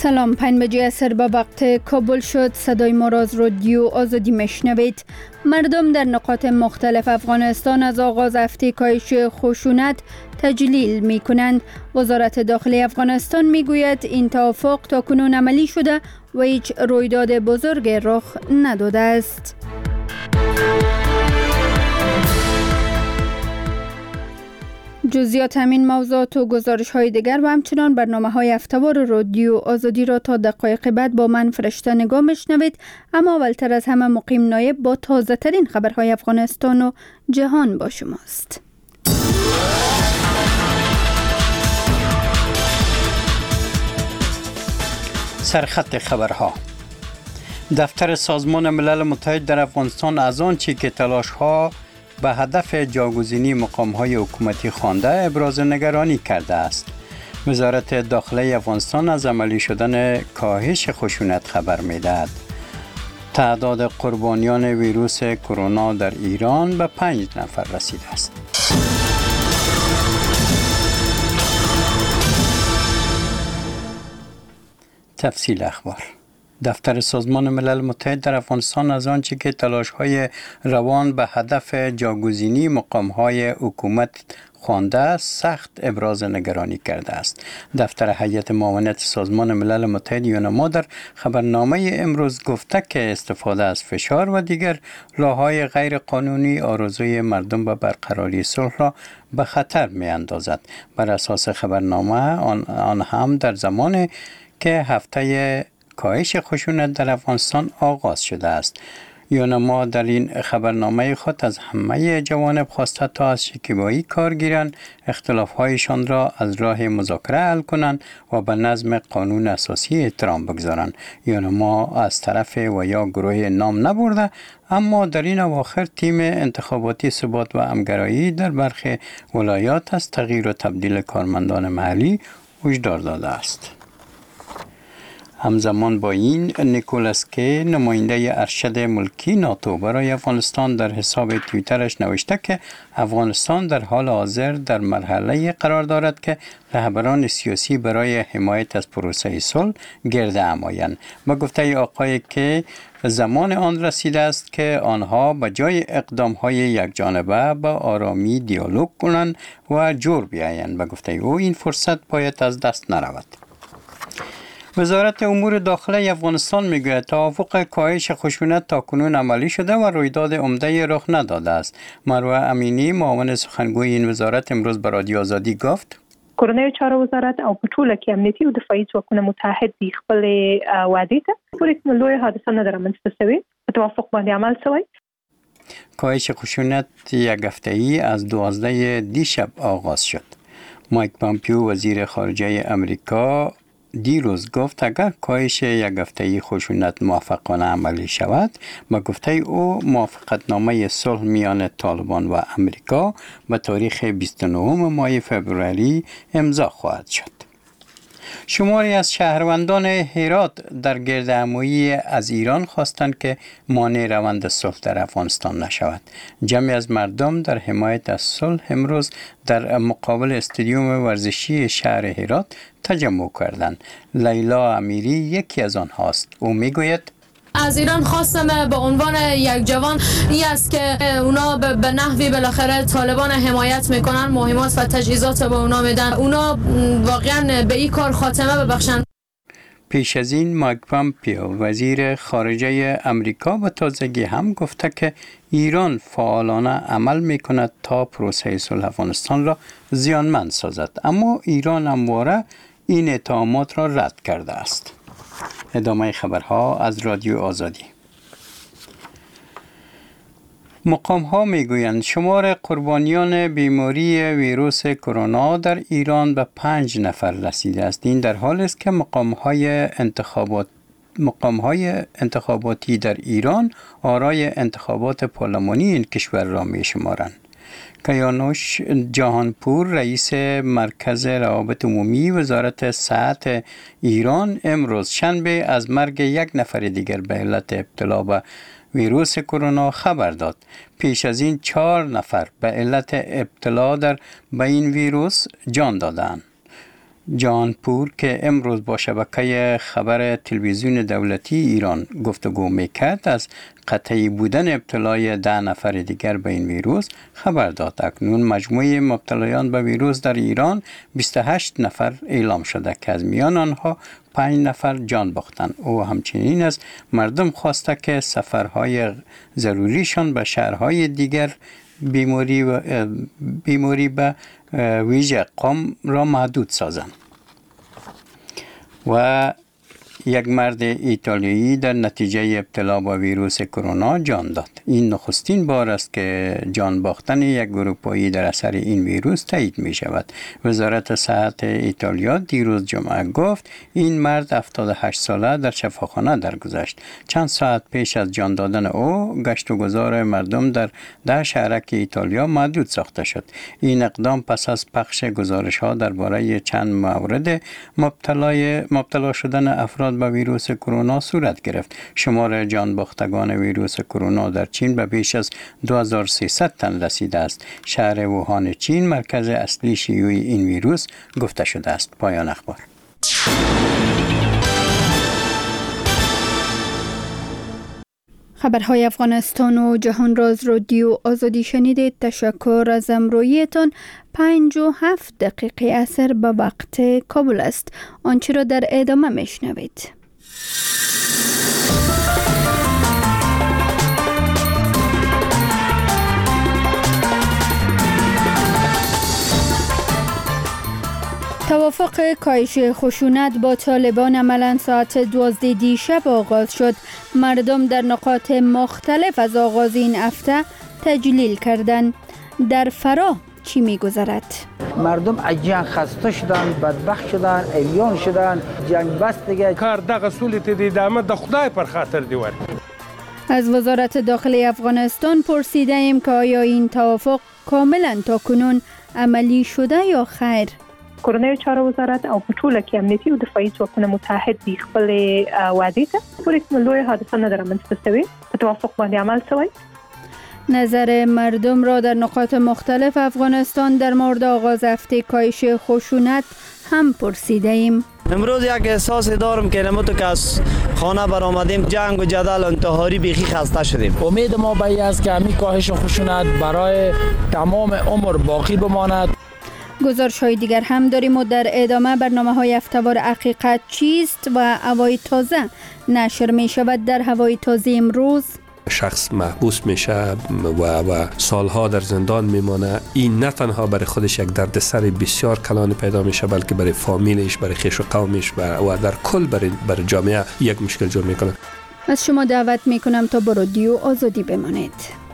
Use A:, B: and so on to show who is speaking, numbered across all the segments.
A: سلام، 5 بجه عصر به وقت کابل شد. صدای ما را از رادیو آزادی میشنوید. مردم در نقاط مختلف افغانستان از آغاز هفته کاهش خشونت تجلیل می کنند. وزارت داخلی افغانستان می گوید این توافق تاکنون عملی شده و هیچ رویداد بزرگ رخ نداده است. جزئیات همین موضوعات و گزارش های دیگر و همچنان برنامه های هفته‌وار رادیو آزادی را تا دقایق بعد با من فرشته نگاه میشنوید. اما اولتر از همه مقیم نایب با تازه ترین خبرهای افغانستان و جهان با شماست.
B: سرخط خبرها. دفتر سازمان ملل متحد در افغانستان از آنچه که تلاش‌ها به هدف جاگزینی مقام‌های حکومتی خوانده ابراز نگرانی کرده است. وزارت داخلی افغانستان از عملی شدن کاهش خشونت خبر می‌دهد. تعداد قربانیان ویروس کرونا در ایران به 5 نفر رسیده است. تفصیل اخبار. دفتر سازمان ملل متحد در افغانستان از آنچه که تلاش‌های روان به هدف جاگزینی مقام‌های حکومت خوانده سخت ابراز نگرانی کرده است. دفتر هیئت معاونت سازمان ملل متحد یونما در خبرنامه امروز گفته که استفاده از فشار و دیگر راه‌های غیر قانونی آرزوی مردم به برقراری صلح را به خطر می‌اندازد. بر اساس خبرنامه آن هم در زمانی که هفته کاهش خشونت در افغانستان آغاز شده است. یونما در این خبرنامه خود از همه جوانب خواسته تا از شکیبایی کارگیران اختلاف‌هایشان را از راه مذاکره حل کنند و به نظم قانون اساسی احترام بگذارند. یونما از طرف و یا گروه نام نبرده، اما در این اواخر تیم انتخاباتی ثبات و همگرایی در برخی ولایات از تغییر و تبدیل کارمندان محلی هشدار داده است. همزمان با این نیکولاس کی نماینده ارشد ملکی ناتو برای افغانستان در حساب توییترش نوشته که افغانستان در حال حاضر در مرحله قرار دارد که رهبران سیاسی برای حمایت از پروسه صلح گرد هم آیند. با گفته آقای کی زمان آن رسیده است که آنها به جای اقدام‌های یکجانبه با آرامی دیالوگ کنند و جور بیایند. با گفته او این فرصت باید از دست نرود. وزارت امور داخلی افغانستان میگوید توافق کاهش خشونت تاکنون عملی شده و رویداد عمده رخ نداده است. مروه امینی معاون سخنگوی این وزارت امروز به رادیو آزادی گفت
C: کورنۍ چارو وزارت او په ټوله کې امنیتي او دفاعي ځواکونه متحد دي خپل وعدې ته پورې لوی حادثه نه رامنځته شوې په توافق باندې عمل شوی.
B: کاهش خشونت یک هفته‌ای از 12 دیشب آغاز شد. مایک پامپیو وزیر خارجه امریکا دیروز گفت اگر کاهش یک هفته‌ای خشونت موفقانه عملی شود، با گفته او موافقتنامه صلح میان طالبان و امریکا به تاریخ 29 ماه فوریه امضا خواهد شد. شماری از شهروندان هرات در گردهمایی از ایران خواستند که مانع روند صلح در افغانستان نشود. جمعی از مردم در حمایت از صلح امروز در مقابل استادیوم ورزشی شهر هرات تجمع کردند. لیلا امیری یکی از آنهاست. او میگوید
D: از ایران خواستم به عنوان یک جوان این است که اونا به نحوی بالاخره طالبان حمایت میکنن، مهمات و تجهیزات به اونا میدن، اونا واقعا به این کار خاتمه ببخشن.
B: پیش از این مایک پامپیو وزیر خارجه امریکا به تازگی هم گفته که ایران فعالانه عمل میکند تا پروسه صلح افغانستان را زیانمند سازد، اما ایران همواره این اتهامات را رد کرده است. ادامه خبرها از رادیو آزادی. مقام‌ها میگویند شمار قربانیان بیماری ویروس کرونا در ایران به 5 نفر رسیده است. این در حالی است که مقام‌های انتخاباتی در ایران آرای انتخابات پارلمانی این کشور را می‌شمارند. کیانوش جهانپور رئیس مرکز روابط عمومی وزارت صحت ایران امروز شنبه از مرگ یک نفر دیگر به علت ابتلا به ویروس کرونا خبر داد. پیش از این 4 نفر به علت ابتلا به این ویروس جان دادند. جانپور که امروز با شبکه خبر تلویزیون دولتی ایران گفتگو میکرد از قطعی بودن ابتلای 10 نفر دیگر به این ویروس خبر داد. اکنون مجموع مبتلایان به ویروس در ایران 28 نفر اعلام شده که از میان آنها 5 نفر جان باختند. او همچنین از مردم خواسته که سفرهای ضروریشان به شهرهای دیگر بیماری به ویژه قم را محدود سازند. و یک مرد ایتالیایی در نتیجه ابتلا با ویروس کرونا جان داد. این نخستین بار است که جان باختن یک اروپایی در اثر این ویروس تایید می شود. وزارت صحت ایتالیا دیروز جمعه گفت این مرد 78 ساله در شفاخانه درگذشت. چند ساعت پیش از جان دادن او گشت و گذار مردم در شهرک ایتالیا محدود ساخته شد. این اقدام پس از پخش گزارش ها درباره چند مورد مبتلا شدن افراد به ویروس کرونا صورت گرفت. شمار جان باختگان ویروس کرونا در چین به بیش از 2300 تن رسیده است. شهر ووهان چین مرکز اصلی شیوع این ویروس گفته شده است. پایان اخبار.
A: خبرهای افغانستان و جهان را از رادیو آزادی شنیدید. تشکر از همراهیتان. 57 دقیقه عصر به وقت کابل است. آنچه را در ادامه میشنوید. توافق کاهش خشونت با طالبان عملاً ساعت 12 دیشب آغاز شد. مردم در نقاط مختلف از آغاز این هفته تجلیل کردند. در فرا چی می‌گذرد؟
E: مردم از جنگ خسته شدن، بدبخت شدن، اویان شدن، جنگ بس دیگه.
F: کار دغه سولت دیدامه د خدای پر خاطر دی ور.
A: از وزارت داخلی افغانستان پرسیدیم که آیا این توافق کاملاً تاکنون عملی شده یا خیر؟
C: کورنۍ چارو وزارت او په ټوله کې امنیتي او دفاعي ځواکونه متحد دي خپل وعدې ته پورې لوی حادثه نه رامنځته شوې په توافق باندې عمل شوی.
A: نظر مردم را در نقاط مختلف افغانستان در مورد آغاز هفته کاهش خشونت هم پرسیده ایم.
G: امروز یک احساس دارم که نموتو که از خانه برآمدیم جنگ و جدل انتحاری بیخی خسته شدیم.
H: امید ما به این است که همین کاهش خشونت برای تمام عمر باقی بماند.
A: گزارش‌های دیگر هم داریم و در ادامه برنامه‌های هفته‌وار حقیقت چیست و هوای تازه نشر می‌شود. در هوای تازه امروز
I: شخص محبوس میشه و سالها در زندان میمانه. این نه تنها برای خودش یک دردسر بسیار کلان پیدا میشه، بلکه برای فامیلش، برای خویش و قومش و در کل برای جامعه یک مشکل جور میکنه.
A: از شما دعوت میکنم تا با رادیو آزادی بمانید.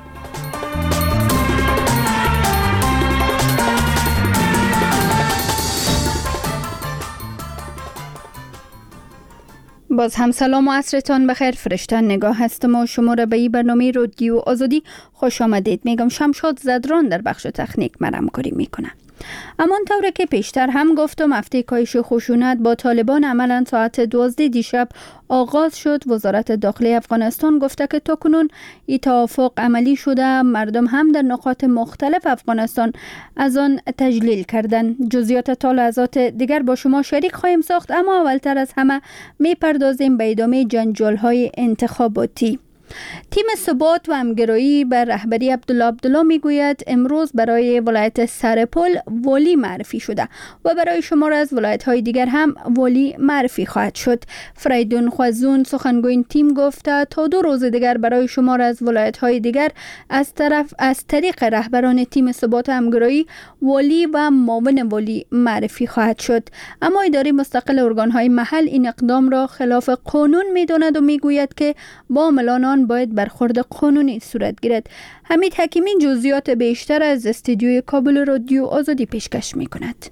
A: باز هم سلام و عصرتان بخیر. فرشته نگاه هستم و شما را به این برنامه رادیو آزادی خوش آمدید میگم. شمشاد زدران در بخش تکنیک من همکاری میکنه. اما طوری که پیشتر هم گفتم هفته کاهش خشونت با طالبان عملاً ساعت 12 دیشب آغاز شد. وزارت داخلی افغانستان گفته که تاکنون این توافق عملی شده. مردم هم در نقاط مختلف افغانستان از آن تجلیل کردند. جزئیات تا لحظات دیگر با شما شریک خواهیم ساخت، اما اولتر از همه میپردازیم به ادامه جنجال‌های انتخاباتی. تیم ثبات و همگرایی بر رهبری عبدالله میگوید امروز برای ولایت سرپل والی معرفی شده و برای شمار از ولایت‌های دیگر هم والی معرفی خواهد شد. فریدون خوازون سخنگوی این تیم گفته تا 2 روز دیگر برای شمار از ولایت‌های دیگر از طریق رهبران تیم ثبات و همگرایی والی و معاون والی معرفی خواهد شد. اما اداره مستقل ارگان‌های محل این اقدام را خلاف قانون می‌داند و میگوید که با عاملان آن باید برخورد قانونی صورت گیرد. حمید حکیمی جزئیات بیشتر از استودیوی کابل رادیو آزادی پیشکش می کند.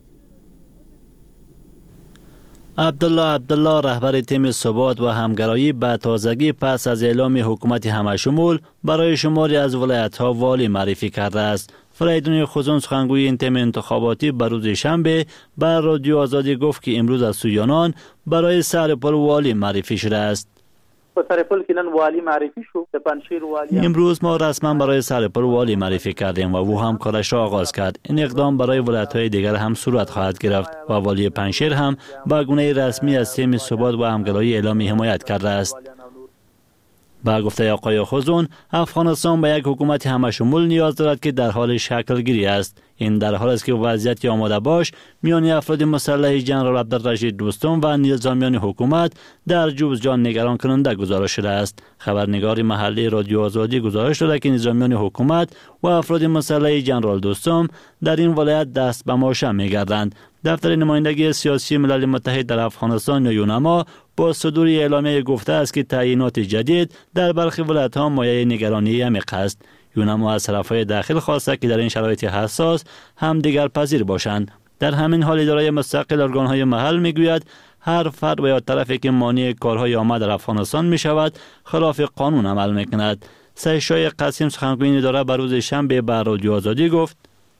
J: عبدالله رهبر تیم ثبات و همگرایی به تازگی پس از اعلام حکومت همشمول برای شماری از ولایت‌ها والی معرفی کرده است. فریدون خوزون سخنگوی این تیم انتخاباتی بر روز شنبه بر رادیو آزادی گفت که امروز از سویانان برای سرپل والی معرفی شده است.
K: سرپل که نن والی معرفی شد، پنجشیر والی.
J: امروز ما رسما برای سرپل والی معرفی کردیم و او هم کارش را آغاز کرد. این اقدام برای ولایت‌های دیگر هم صورت خواهد گرفت و والی پنجشیر هم با گونه رسمی از تیم ثبات و همگرایی اعلام حمایت کرده است. با گفته آقای خزون، افغانستان به یک حکومت همشمول نیاز دارد که در حال شکل گیری است. این در حال است که وضعیت آماده باش میان افراد مسلح جنرال عبدالرشید دوستم و نظامیان حکومت در جوزجان نگران کننده گزارش شده است. خبرنگار محلی رادیو آزادی گزارش داده که نظامیان حکومت و افراد مسلح جنرال دوستم در این ولایت دست به ماشه می‌گردند. دفتر نمایندگی سیاسی ملل متحد در افغانستان یا یونما با صدور اعلامیه گفته است که تعیینات جدید در برخی ولایت‌ها مایه نگرانی عمیق است. یونما از طرف‌های داخل خواسته که در این شرایط حساس هم دیگر پذیر باشند. در همین حال اداره مستقل ارگان‌های محل میگوید هر فرد و یا طرفی که مانع کارهای عامه در افغانستان میشود خلاف قانون عمل میکند. سیشای قاسم سخنگوی اداره بر روز شنبه به رادیو آزادی گفت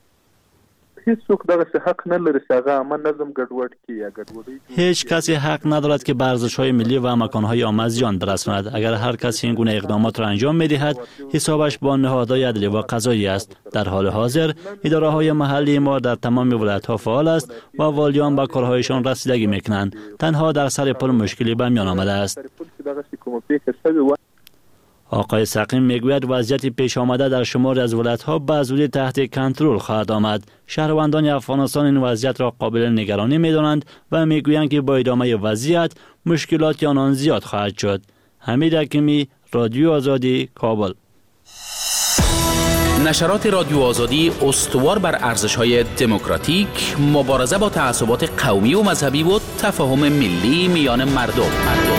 J: هیچ کسی حق ندارد که به ارزش‌های ملی و مکان‌های عامه زیان برساند. اگر هر کسی این گونه اقدامات را انجام می‌دهد حسابش با نهادهای عدلی و قضایی است. در حال حاضر اداره‌های محلی ما در تمام ولایت‌ها فعال است و والیان به کارهایشان رسیدگی می‌کنند. تنها در سرپل مشکلی به میان آمده است. آقای سقیم میگوید وضعیت پیش آمده در شماری از ولایت‌ها به زودی تحت کنترل خواهد آمد. شهروندان افغانستان این وضعیت را قابل نگرانی می‌دانند و میگویند که با ادامه وضعیت مشکلات آنان زیاد خواهد شد. حمید حکیمی، رادیو آزادی، کابل.
L: نشرات رادیو آزادی استوار بر ارزش‌های دموکراتیک، مبارزه با تعصبات قومی و مذهبی و تفاهم ملی میان مردم.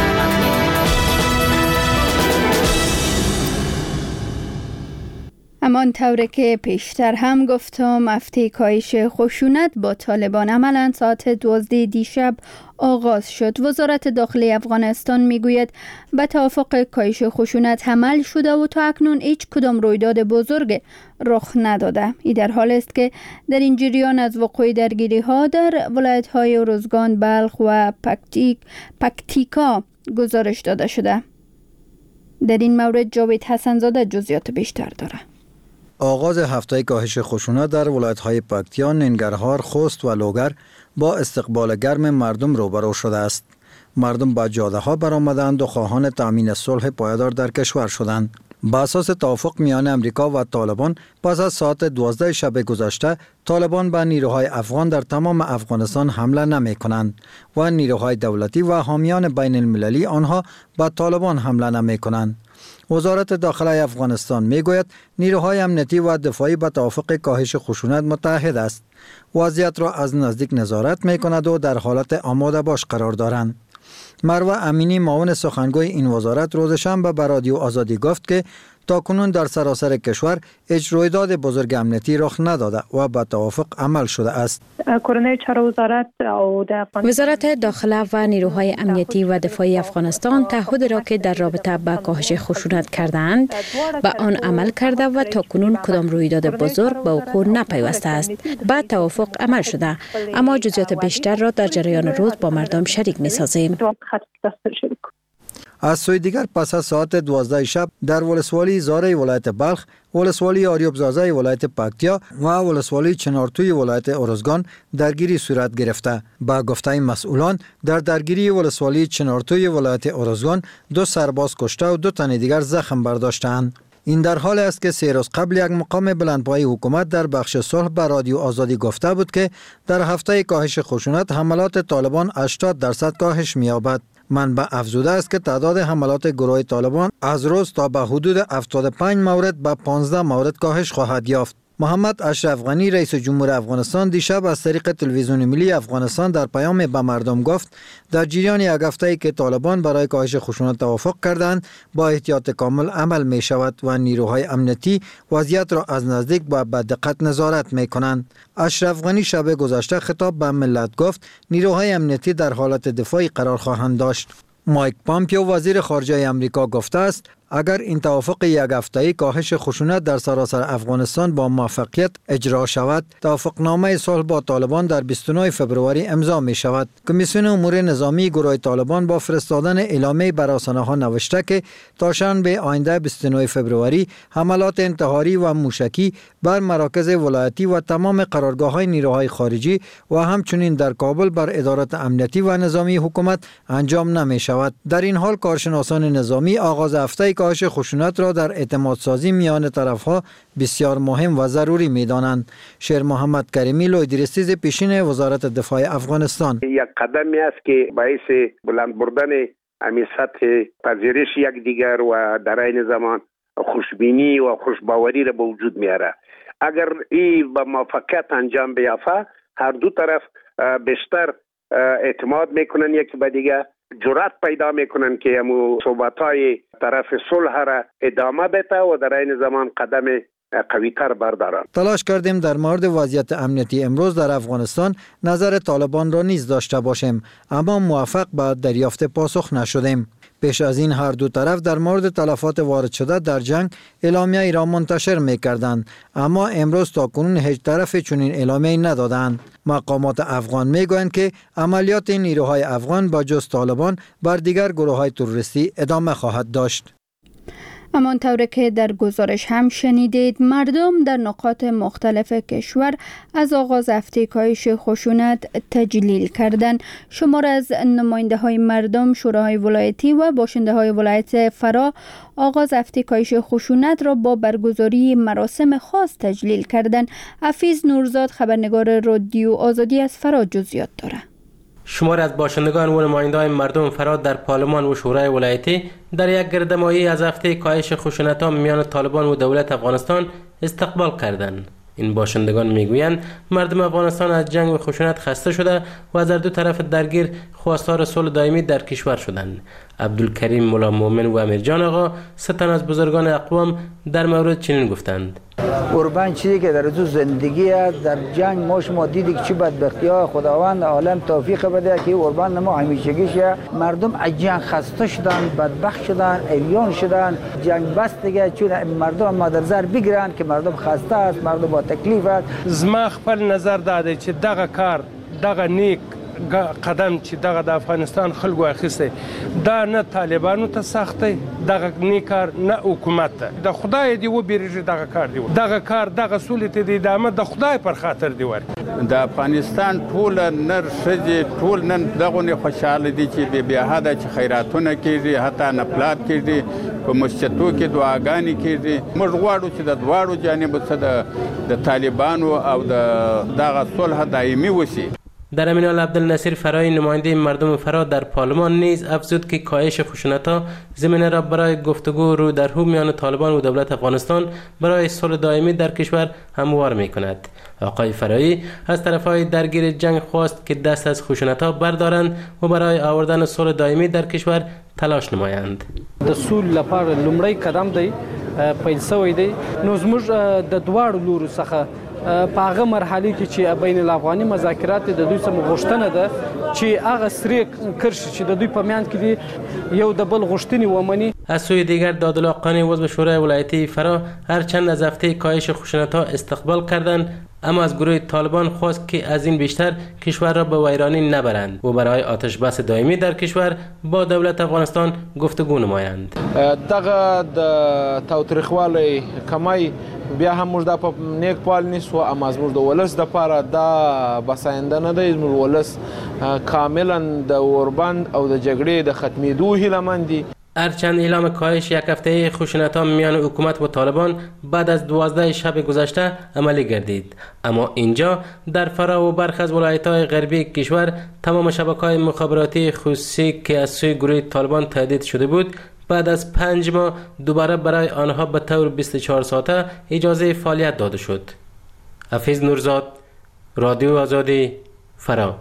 A: همان طوری که پیشتر هم گفتم هفته کاهش خشونت با طالبان عملاً ساعت 12 دیشب آغاز شد. وزارت داخلی افغانستان میگوید به توافق کاهش خشونت عمل شده و تا اکنون هیچ کدام رویداد بزرگ رخ نداده. این در حال است که در این جریان از وقوع درگیری ها در ولایت های ارزگان، بلخ و پکتیکا گزارش داده شده. در این مورد جاوید حسن‌زاده جزئیات بیشتر داره.
M: آغاز هفته کاهش خشونت در ولایت‌های پکتیا، ننگرهار، خوست و لوگر با استقبال گرم مردم روبرو شده است. مردم به جاده‌ها برآمدند و خواهان تامین صلح پایدار در کشور شدند. با اساس توافق میان امریکا و طالبان پس از ساعت 12 شب گذشته طالبان به نیروهای افغان در تمام افغانستان حمله نمی کنند و نیروهای دولتی و حامیان بین المللی آنها به طالبان حمله نمی کنند. وزارت داخلی افغانستان می گوید نیروهای امنیتی و دفاعی به توافق کاهش خشونت متحد است. وضعیت را از نزدیک نظارت می کند و در حالت آماده باش قرار دارند. مروه امینی معاون سخنگوی این وزارت روز شنبه به رادیو آزادی گفت که تاکنون در سراسر کشور هیچ رویداد بزرگ امنیتی رخ نداده و به توافق عمل شده است.
N: وزارت داخله و نیروهای امنیتی و دفاعی افغانستان تعهد را که در رابطه با کاهش خشونت کردند به آن عمل کرده و تاکنون کدام رویداد بزرگ به وقوع نپیوسته است. با توافق عمل شده، اما جزئیات بیشتر را در جریان روز با مردم شریک می‌سازیم.
M: از سوی دیگر پس از ساعت 12 شب در ولسوالی زاره ولایت بلخ، ولسوالی آریوبزازه ولایت پکتیا و ولسوالی چنارتوی ولایت ارزگان درگیری صورت گرفته. با گفته مسئولان در درگیری ولسوالی چنارتوی ولایت ارزگان 2 سرباز کشته و 2 تن دیگر زخم برداشتند. این در حال است که 3 روز قبل یک مقام بلندپایه حکومت در بخش صلح به رادیو آزادی گفته بود که در هفته کاهش خشونت حملات طالبان 80% کاهش می‌یابد. منبع افزوده است که تعداد حملات گروه طالبان از روز تا به حدود 75 مورد به 15 مورد کاهش خواهد یافت. محمد اشرف غنی رئیس جمهور افغانستان دیشب از طریق تلویزیون ملی افغانستان در پیام به مردم گفت در جریان یک هفته‌ای که طالبان برای کاهش خشونت توافق کردند با احتیاط کامل عمل می شود و نیروهای امنیتی وضعیت را از نزدیک با دقت نظارت می کنند. اشرف غنی شب گذشته خطاب به ملت گفت نیروهای امنیتی در حالت دفاعی قرار خواهند داشت. مایک پامپیو وزیر خارجه آمریکا گفته است اگر این توافق یک هفته‌ای کاهش خشونت در سراسر افغانستان با موفقیت اجرا شود، توافقنامه صلح با طالبان در 29 فبروری امضا می شود. کمیسیون امور نظامی گروه طالبان با فرستادن اعلامیه بر رسانه‌ها نوشته که تا شنبه آینده 29 فبروری حملات انتحاری و موشکی بر مراکز ولایتی و تمام قرارگاه‌های نیروهای خارجی و همچنین در کابل بر ادارات امنیتی و نظامی حکومت انجام نمی شود. در این حال کارشناسان نظامی آغاز هفته کاهش خشونت را در اعتماد سازی میان طرفها بسیار مهم و ضروری می دانند. شیر محمد کریمی لویدرستیز پیشین وزارت دفاع افغانستان:
O: یک قدمی است که باعث بلند بردن امی سطح پذیرش یک دیگر و در عین زمان خوشبینی و خوشباوری را به وجود میاره. اگر این با موفقیت انجام بیافته، هر دو طرف بیشتر اعتماد میکنن یکی به دیگه، جرأت پیدا میکنن که امو صحبت‌های طرف صلح را ادامه بده و در این زمان قدم قوی‌تر بردارن.
M: تلاش کردیم در مورد وضعیت امنیتی امروز در افغانستان نظر طالبان را نیز داشته باشیم، اما موفق به دریافت پاسخ نشدیم. پیش از این هر دو طرف در مورد تلفات وارد شده در جنگ اعلامیه ای را منتشر می‌کردند، اما امروز تا کنون هیچ طرف چنین اعلامیه‌ای ندادند. مقامات افغان میگویند که عملیات نیروهای افغان با جز طالبان بر دیگر گروه‌های تروریستی ادامه خواهد داشت.
A: همانطور که در گزارش هم شنیدید، مردم در نقاط مختلف کشور از آغاز هفته کاهش خشونت تجلیل کردند. شمار از نماینده های مردم، شوراهای ولایتی و باشنده های ولایت فرا آغاز هفته کاهش خشونت را با برگزاری مراسم خاص تجلیل کردند. حفیظ نورزاد، خبرنگار رادیو آزادی از فرا، جزئیات دارد.
P: شمار از باشندگان و نماینده‌های مردم فراد در پارلمان و شورای ولایتی در یک گردهمایی از هفته کاهش خشونت‌ها میان طالبان و دولت افغانستان استقبال کردند. این باشندگان میگویند مردم افغانستان از جنگ و خشونت خسته شده و از هر دو طرف درگیر خواستار صلح دائمی در کشور شدند. عبدالکریم مولا مومن و امیرجان آقا، سه تن از بزرگان اقوام، در مورد چنین گفتند:
E: قربان چیزی که در تو زندگی است، در جنگ ما شما دیدی که چه بدبختی‌ها خداوند عالم توفیق بده که قربان ما همیشگیش. مردم از جنگ خسته شدن، بدبخت شدن، اویان شدن. جنگ بس دیگه، چون مردم ما در نظر بگیرن که مردم خسته است، مردم با تکلیف است.
F: زما خپل نظر داده چې دغه کار، دغه نیک قدم چې دغه د افغانستان خلکو اخیسته، دا نه طالبانو ته سخت دی، دغه نیک کار نه حکومت ته. د خدای دی وبېرېږي دغه کار دی، دغه کار دغه سولې ته د ادامه د خدای پر خاطر دی ورکړي.
Q: د افغانستان ټول نر ښځې ټول نن دغه خوشاله دي چې بې حده چې خیراتونه کېږي، حتی نفلات کېږي، په مسجدو کې دعاګانې کېږي. موږ غواړو چې د دواړو جانبو څخه د طالبانو او دغه صلح دایمي وشي.
P: در همین حال عبدالنصیر فرای، نماینده مردم فرا در پارلمان، نیز افزود که کاهش خشونت‌ها زمینه را برای گفتگو رو در رو میان طالبان و دولت افغانستان برای صلح دائمی در کشور هموار می‌کند. آقای فرایی از طرف‌های درگیر جنگ خواست که دست از خشونت‌ها بردارند و برای آوردن صلح دائمی در کشور تلاش نمایند.
R: د صلح لپاره لومړی قدم دی پیل شوی دی، نو زموږ د دواړو لورو څخه په هغه مرحله کې چې بین الافغاني مذاکرات د دوی څخه غوښتنه ده چې هغه سری کرښې چې د دوی په میان کې دي یو د بل غوښتنې ومني.
P: از سوی دیگر دادالله قانی، عضو شورای ولایتی فرا، هرچند از هفته کاهش خشونت‌ها استقبال کردند، اما از گروه طالبان خواست که از این بیشتر کشور را به ویرانی نبرند و برای آتش بس دائمی در کشور با دولت افغانستان گفتگو نمایند.
S: دغه د تاوتریخوالي کمای بیا هم موږ د په نیک پال نیسو، اما زموږ د ولس د پاره دا بساینده نه دی. زموږ ولس کاملا د اوربند او د جګړې د ختمېدو هیله‌مند دي.
P: هرچند اعلام کاهش یک هفته خشونت‌ها میان حکومت و طالبان بعد از 12 شب گذشته عملی گردید، اما اینجا در فرا و برخی از ولایت‌های غربی کشور تمام شبکه‌های مخابراتی خصوصی که از سوی گروه طالبان تهدید شده بود، بعد از 5 ماه دوباره برای آنها به طور 24 ساعته اجازه فعالیت داده شد. حفیظ نورزاد، رادیو آزادی، فرا.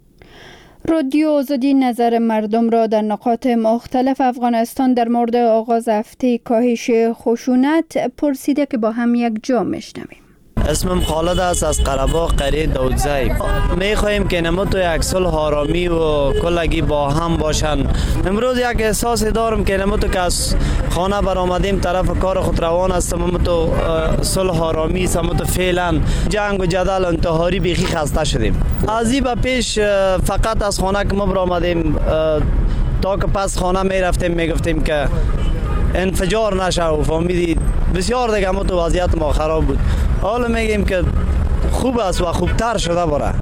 A: رادیو آزادی نظر مردم را در نقاط مختلف افغانستان در مورد آغاز هفته کاهش خشونت پرسیده که با هم یک جا میشنویم.
G: اسمم خالد است از قره‌باغ قریه داودزی. میخواهیم که نموتو یک صلح آرامی و کلگی با هم باشن. امروز یک احساس دارم که نموتو که از خانه برآمدیم طرف کار خود روان است، نموتو صلح آرامی سموتو فعلا جنگ و جدل انتحاری بیخی خسته شدیم. از این به پیش فقط از خانه که ما برآمدیم تا که پس خانه میرفتیم میگفتیم که انفجار نشه و فهمیدی بسیار دیگه ما تو وضعیت ما خراب بود. حالا میگیم که خوب است و خوبتر شده باره.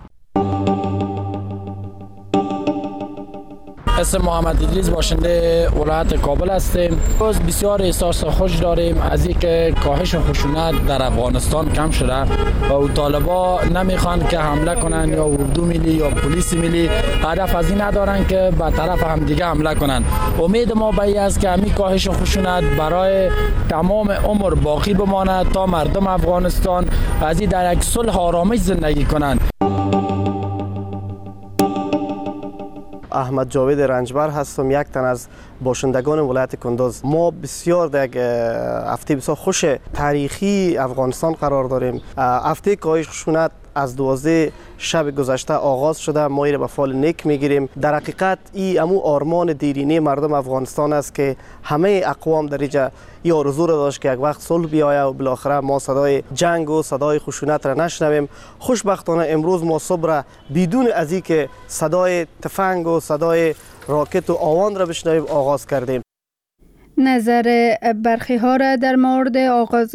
H: اسم محمد ادریس باشنده ولایت کابل هستیم. روز بسیار احساس خوش داریم از اینکه کاهش خشونت در افغانستان کم شده و طالبا نمیخوان که حمله کنن یا اردو ملی یا پلیس ملی، هدف از این ندارن که به طرف هم دیگه حمله کنن. امید ما به این است که همین کاهش خشونت برای تمام عمر باقی بماند تا مردم افغانستان از این در یک صلح آرامش زندگی کنند.
T: احمد جاوید رنجبر هستم، یک تن از باشندگان ولایت کندوز. ما بسیار در یک هفته بسیار خوش تاریخی افغانستان قرار داریم. هفته کاهش خشونت از 12 شب گذشته آغاز شده، ما این را به فال نیک میگیریم. در حقیقت این امو آرمان دیرینه مردم افغانستان است که همه اقوام در اینجا این آرزو را داشت که یک وقت صلح بیاید و بالاخره ما صدای جنگ و صدای خشونت را نشنویم. خوشبختانه امروز ما صبح را بدون از این که صدای تفنگ و صدای راکت و آوان را بشنویم آغاز کردیم.
A: نظر برخی ها را در مورد آغاز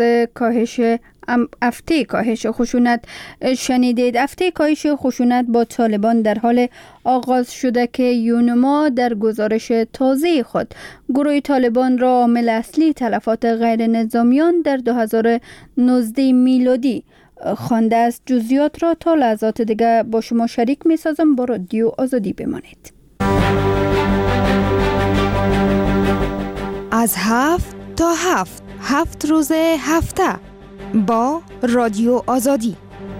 A: هفته کاهش خشونت شنیدید. هفته کاهش خشونت با طالبان در حال آغاز شده که یونما در گزارش تازه خود گروه طالبان را عامل اصلی تلفات غیر نظامیان در 2019 میلادی خوانده است. جزئیات را تا لحظات دیگر با شما شریک می سازم. با رادیو آزادی بمانید.
U: از 7 تا 7 روز هفته با رادیو آزادی.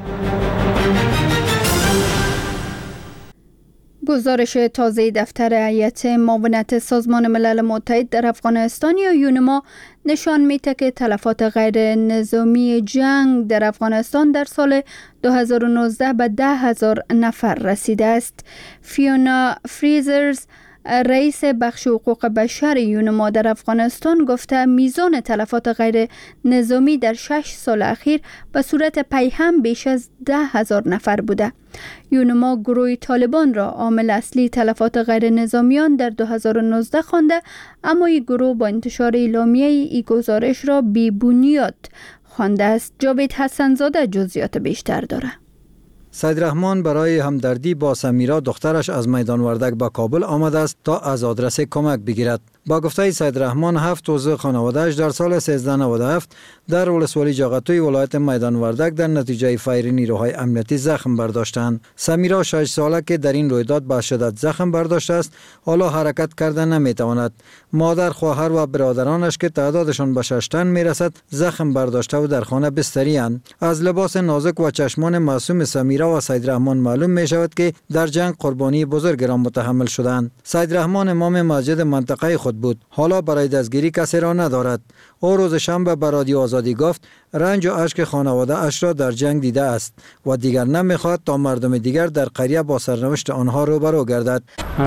A: گزارش تازه دفتر هیئت معاونت سازمان ملل متحد در افغانستان یا یونما نشان می‌دهد که تلفات غیر نظامی جنگ در افغانستان در سال 2019 به 10,000 نفر رسیده است. فیونا فریزرز رئیس بخش حقوق بشر یونما در افغانستان گفته میزان تلفات غیر نظامی در 6 سال اخیر به صورت پیهم بیش از 10,000 نفر بوده. یونما گروه طالبان را عامل اصلی تلفات غیر نظامیان در 2019 خوانده، اما این گروه با انتشار اعلامیه این گزارش را بی بنیاد خوانده است. جاوید حسن‌زاده جزئیات بیشتر داره.
M: سید رحمان برای همدردی با سمیرا دخترش از میدان وردک به کابل آمده است تا از آدرس کمک بگیرد. با گفته سید رحمان 7 عضو خانواده‌اش در سال 1397 در ولسوالی جاغتوی ولایت میدان وردک در نتیجه فایر نیروهای امنیتی زخم برداشتند. سمیرا 6 ساله که در این رویداد به شدت زخم برداشته است، حالا حرکت کرده نمیتواند. مادر، خواهر و برادرانش که تعدادشان به 6 تن میرسد زخم برداشته و در خانه بستری اند. از لباس نازک و چشمان معصوم سمیرا و سید رحمان معلوم می شود که در جنگ قربانی بزرگ را متحمل شدند. سید رحمان امام مسجد منطقه خود بود. حالا برای دستگیری کسی را ندارد. او روز شنبه به رادیو آزادی گفت رنج و اشک خانواده اش را در جنگ دیده است و دیگر نمیخواد تا مردم دیگر در قریه با سرنوشت آنها روبرو گردد.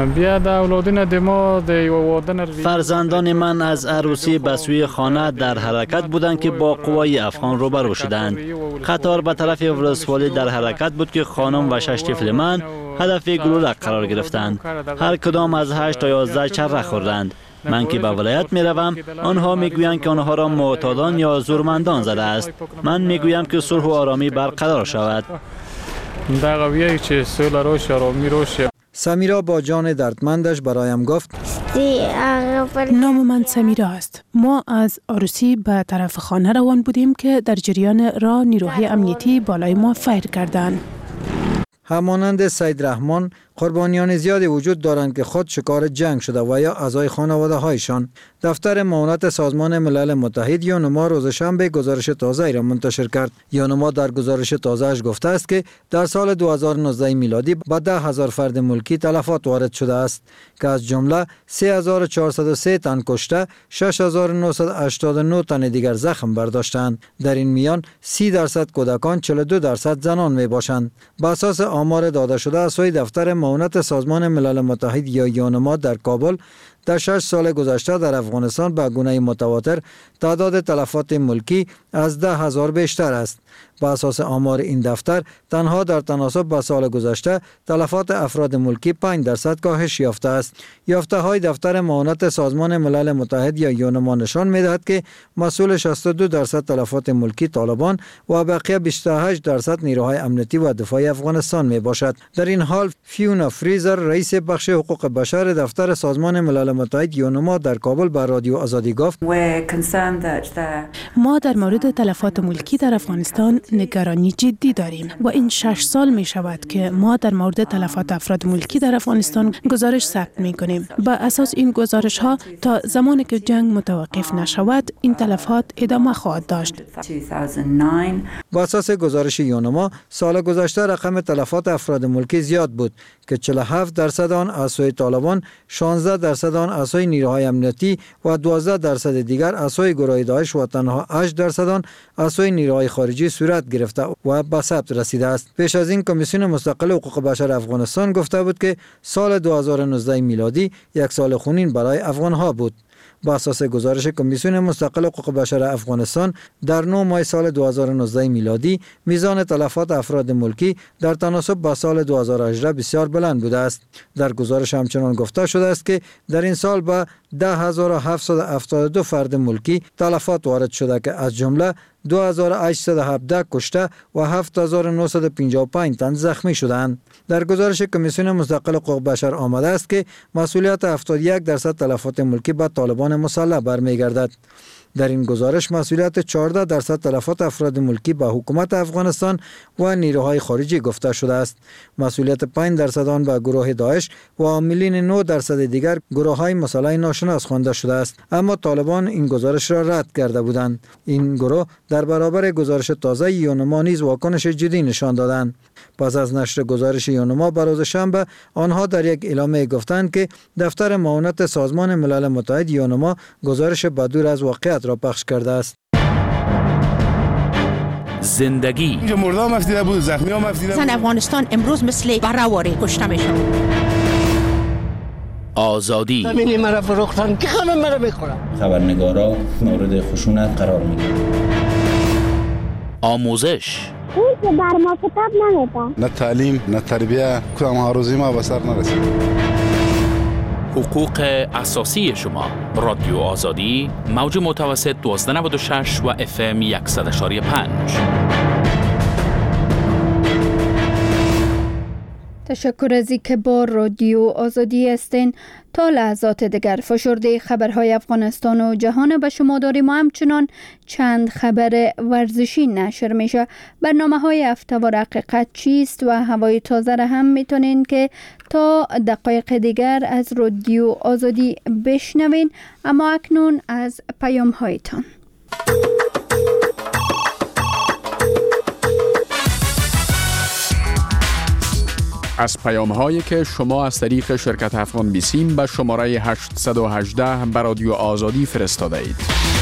J: فرزندان من از عروسی به سوی خانه در حرکت بودند که با قوای افغان روبرو شدند. قطار به طرف ولسوالی در حرکت بود که خانم و 6 طفل من هدف گلوله قرار گرفتند. هر کدام از 8 تا 11 چرخ خوردند. من که به ولایت می روم، آنها می گویند که آنها را معتادان یا زورمندان زده است. من می گویم که صلح و آرامی برقرار شود.
M: سمیرا با جان دردمندش برایم گفت
V: نام من سمیرا است. ما از عروسی به طرف خانه روان بودیم که در جریان راه نیروهای امنیتی بالای ما فایر کردند.
M: همانند سید رحمان، قربانیان زیادی وجود دارند که خود شکار جنگ شده و یا اعضای خانواده هایشان. دفتر معاونت سازمان ملل متحد یونما روز شنبه گزارش تازه را منتشر کرد. یونما در گزارش تازه‌اش گفته است که در سال 2019 میلادی به 10,000 فرد ملکی تلفات وارد شده است که از جمله 3403 تن کشته، 6989 تن دیگر زخم برداشتند. در این میان 30% کودکان، 42% زنان می باشند. بر اساس آمار داده شده از سوی دفتر معاونت سازمان ملل متحد یا یونما در کابل، در 6 سال گذشته در افغانستان به گونه متواتر تعداد تلفات ملکی از 10,000 بیشتر است. بر اساس آمار این دفتر تنها در تناسب با سال گذشته تلفات افراد ملکی 5% کاهش یافته است. یافته های دفتر معاونت سازمان ملل متحد یا یونما نشان می‌دهد که مسئول 62% تلفات ملکی طالبان و بقیه 28% نیروهای امنیتی و دفاعی افغانستان می باشد. در این حال فیونا فریزر رئیس بخش حقوق بشر دفتر سازمان ملل متحد یونما در کابل به رادیو آزادی گفت:
V: ما در مورد تلفات ملکی در افغانستان نگرانی جدی داریم و این 6 سال می شود که ما در مورد تلفات افراد ملکی در افغانستان گزارش ثبت می کنیم. با اساس این گزارش ها تا زمانی که جنگ متوقف نشود این تلفات ادامه خواهد داشت.
M: با اساس گزارش یونما سال گذشته رقم تلفات افراد ملکی زیاد بود که 47% آن از سوی طالبان، 16% آن از سوی نیروهای امنیتی و 12% دیگر از سوی گروه داعش و تنها 8% آن از سوی نیروهای خارجی صورت گرفته و به ثبت رسیده است. پیش از این کمیسیون مستقل حقوق بشر افغانستان گفته بود که سال 2019 میلادی یک سال خونین برای افغانها بود. با اساس گزارش کمیسیون مستقل حقوق بشر افغانستان در 9 ماه سال 2019 میلادی میزان تلفات افراد ملکی در تناسب با سال 2018 بسیار بلند بوده است. در گزارش همچنان گفته شده است که در این سال به 10,772 فرد ملکی تلفات وارد شده که از جمله 2817 کشته و 7955 تن زخمی شدند. در گزارش کمیسیون مستقل حقوق بشر آمده است که مسئولیت 71% تلفات ملکی به طالبان مسلح برمیگردد. در این گزارش مسئولیت 14% تلفات افراد ملکی به حکومت افغانستان و نیروهای خارجی گفته شده است. مسئولیت 5% آن به گروه داعش و عاملین 9% دیگر گروه‌های مسلح ناشناس خوانده شده است. اما طالبان این گزارش را رد کرده بودند. این گروه در برابر گزارش تازه یونما نیز واکنش جدی نشان دادند. پس از نشر گزارش یونما بر روز شنبه آنها در یک اعلامیه گفتند که دفتر معاونت سازمان ملل متحد یونما گزارش بدور از واقعیت را پخش کرده است.
L: زندگی
B: مردم افتیده بود، زخمی هم افتیده بود.
D: زن افغانستان امروز مثل بره‌واره کشته میشن.
L: آزادی
W: همین مرا فروختن که همه مرا میخورن.
X: خبرنگارا مورد خشونت قرار میگیرن.
L: آموزش
Y: اون که بر ما کتاب نمیده.
B: نه تعلیم نه تربیه کدام ها روزی ما به سر نرسید.
L: حقوق اساسی شما. رادیو آزادی موج متوسط 1296 و FM 100.5.
A: تشکر از اینکه با رادیو آزادی هستین. تا لحظات دیگر فشرده خبرهای افغانستان و جهان به شما داریم و همچنان چند خبر ورزشی نشر میشه. برنامه‌های هفته و حقیقت چیست و هوای تازه را هم میتونین که تا دقایق دیگر از رادیو آزادی بشنوین. اما اکنون از پیام هایتان.
Z: از پیام هایی که شما از طریق شرکت افغان بیسیم به شماره 818 به رادیو آزادی فرستاده اید.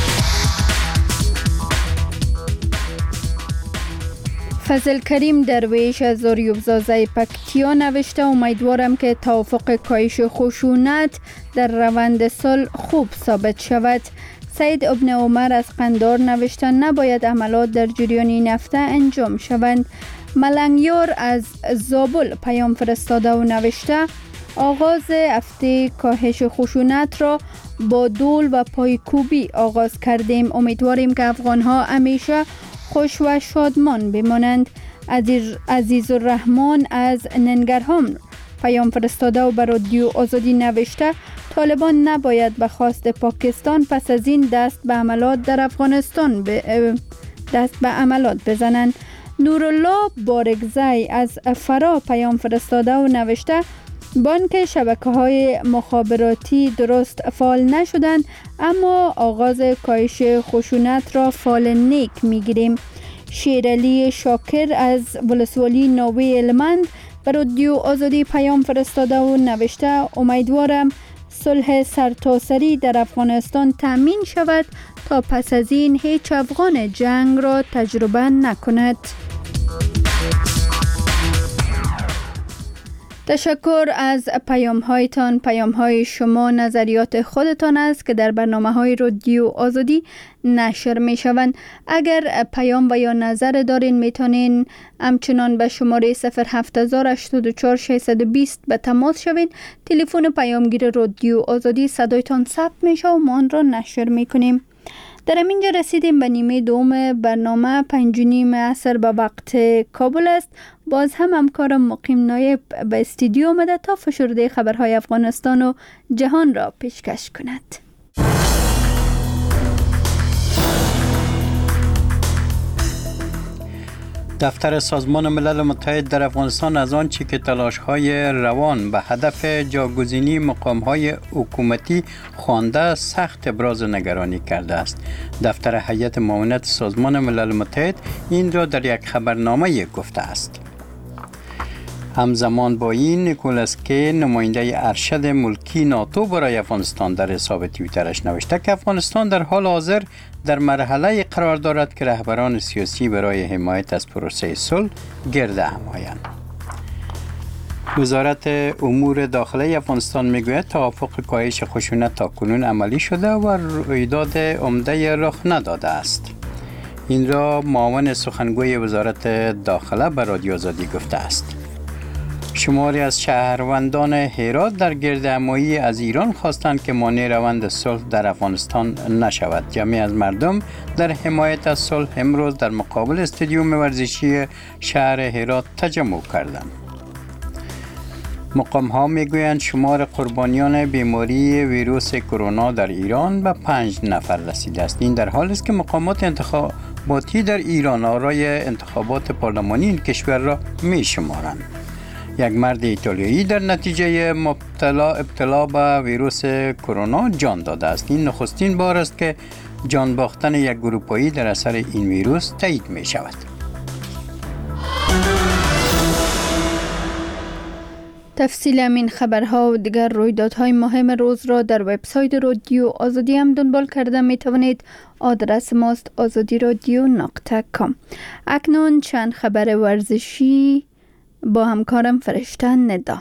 A: فضل کریم درویش از آریوبزازه پکتیا نوشته: امیدوارم که توافق کاهش خشونت در روند صلح خوب ثابت شود. سید ابن عمر از قندار نوشته: نباید عملات در جریان این هفته انجام شوند. ملنگیار از زابل پیام فرستاده و نوشته: آغاز هفته کاهش خشونت را با دول و پایکوبی آغاز کردیم. امیدواریم که افغانها همیشه خوش و شادمان بمانند. عزیز الرحمن از ننگرهام پیام فرستاده و بر رادیو آزادی نوشته: طالبان نباید به خواست پاکستان پس از این دست به عملات در افغانستان بزنند. نورالله بارگزی از فرا پیام فرستاده و نوشته: با آنکه شبکه‌های مخابراتی درست فعال نشدند، اما آغاز کاهش خشونت را فال نیک می‌گیریم. شیرعلی شاکر از ولسوالی ناوه هلمند به رادیو آزادی پیام فرستاده و نوشته امیدوارم صلح سرتاسری در افغانستان تامین شود تا پس از این هیچ افغان جنگ را تجربه نکند. تشکر از پیام‌هایتان. پیام‌های شما نظریات خودتان است که در برنامه‌های رادیو آزادی نشر می‌شوند. اگر پیام و یا نظر دارین میتونین همچنان به شماره 07084 به تماس شوین. تلفن پیامگیر رادیو آزادی صدایتان ثبت میشه و ما آن را نشر میکنیم. در اینجا رسیدیم به نیمه دوم برنامه. 5:30 عصر به وقت کابل است. باز هم همکارم مقیم نایب به استودیو آمده تا فشرده خبرهای افغانستان و جهان را پیشکش کند.
C: دفتر سازمان ملل متحد در افغانستان از آنچه که تلاش‌های روان به هدف جاگزینی مقام‌های حکومتی خوانده سخت ابراز نگرانی کرده است. دفتر هیئت معاونت سازمان ملل متحد این را در یک خبرنامه گفته است. همزمان با این نیکولاس کی نماینده ارشد ملکی ناتو برای افغانستان در حساب توییترش نوشته که افغانستان در حال حاضر در مرحله قرار دارد که رهبران سیاسی برای حمایت از پروسه صلح گرد هم آیند. وزارت امور داخلی افغانستان میگوید توافق کاهش خشونت تاکنون عملی شده و رویداد عمده رخ نداده است. این را معاون سخنگوی وزارت داخله به رادیو آزادی گفته است. شماری از شهروندان هرات در گردهمایی از ایران خواستند که مانع روند صلح در افغانستان نشود. جمعی از مردم در حمایت از صلح امروز در مقابل استادیوم ورزشی شهر هرات تجمع کردند. مقام ها میگویند شمار قربانیان بیماری ویروس کرونا در ایران به 5 نفر رسیده است. این در حالی است که مقامات انتخاباتی در ایران آرای انتخابات پارلمانی این کشور را می شمارند. یک مرد ایتالیایی در نتیجه ابتلا به ویروس کرونا جان داده است. این نخستین بار است که جان باختن یک اروپایی در اثر این ویروس تایید می شود.
A: تفصیل این خبرها و دیگر رویدادهای مهم روز را در وبسایت رادیو آزادی هم دنبال کرده می توانید. آدرس ماست azadiradio.com. اکنون چند خبر ورزشی با همکارم فرشته ندا.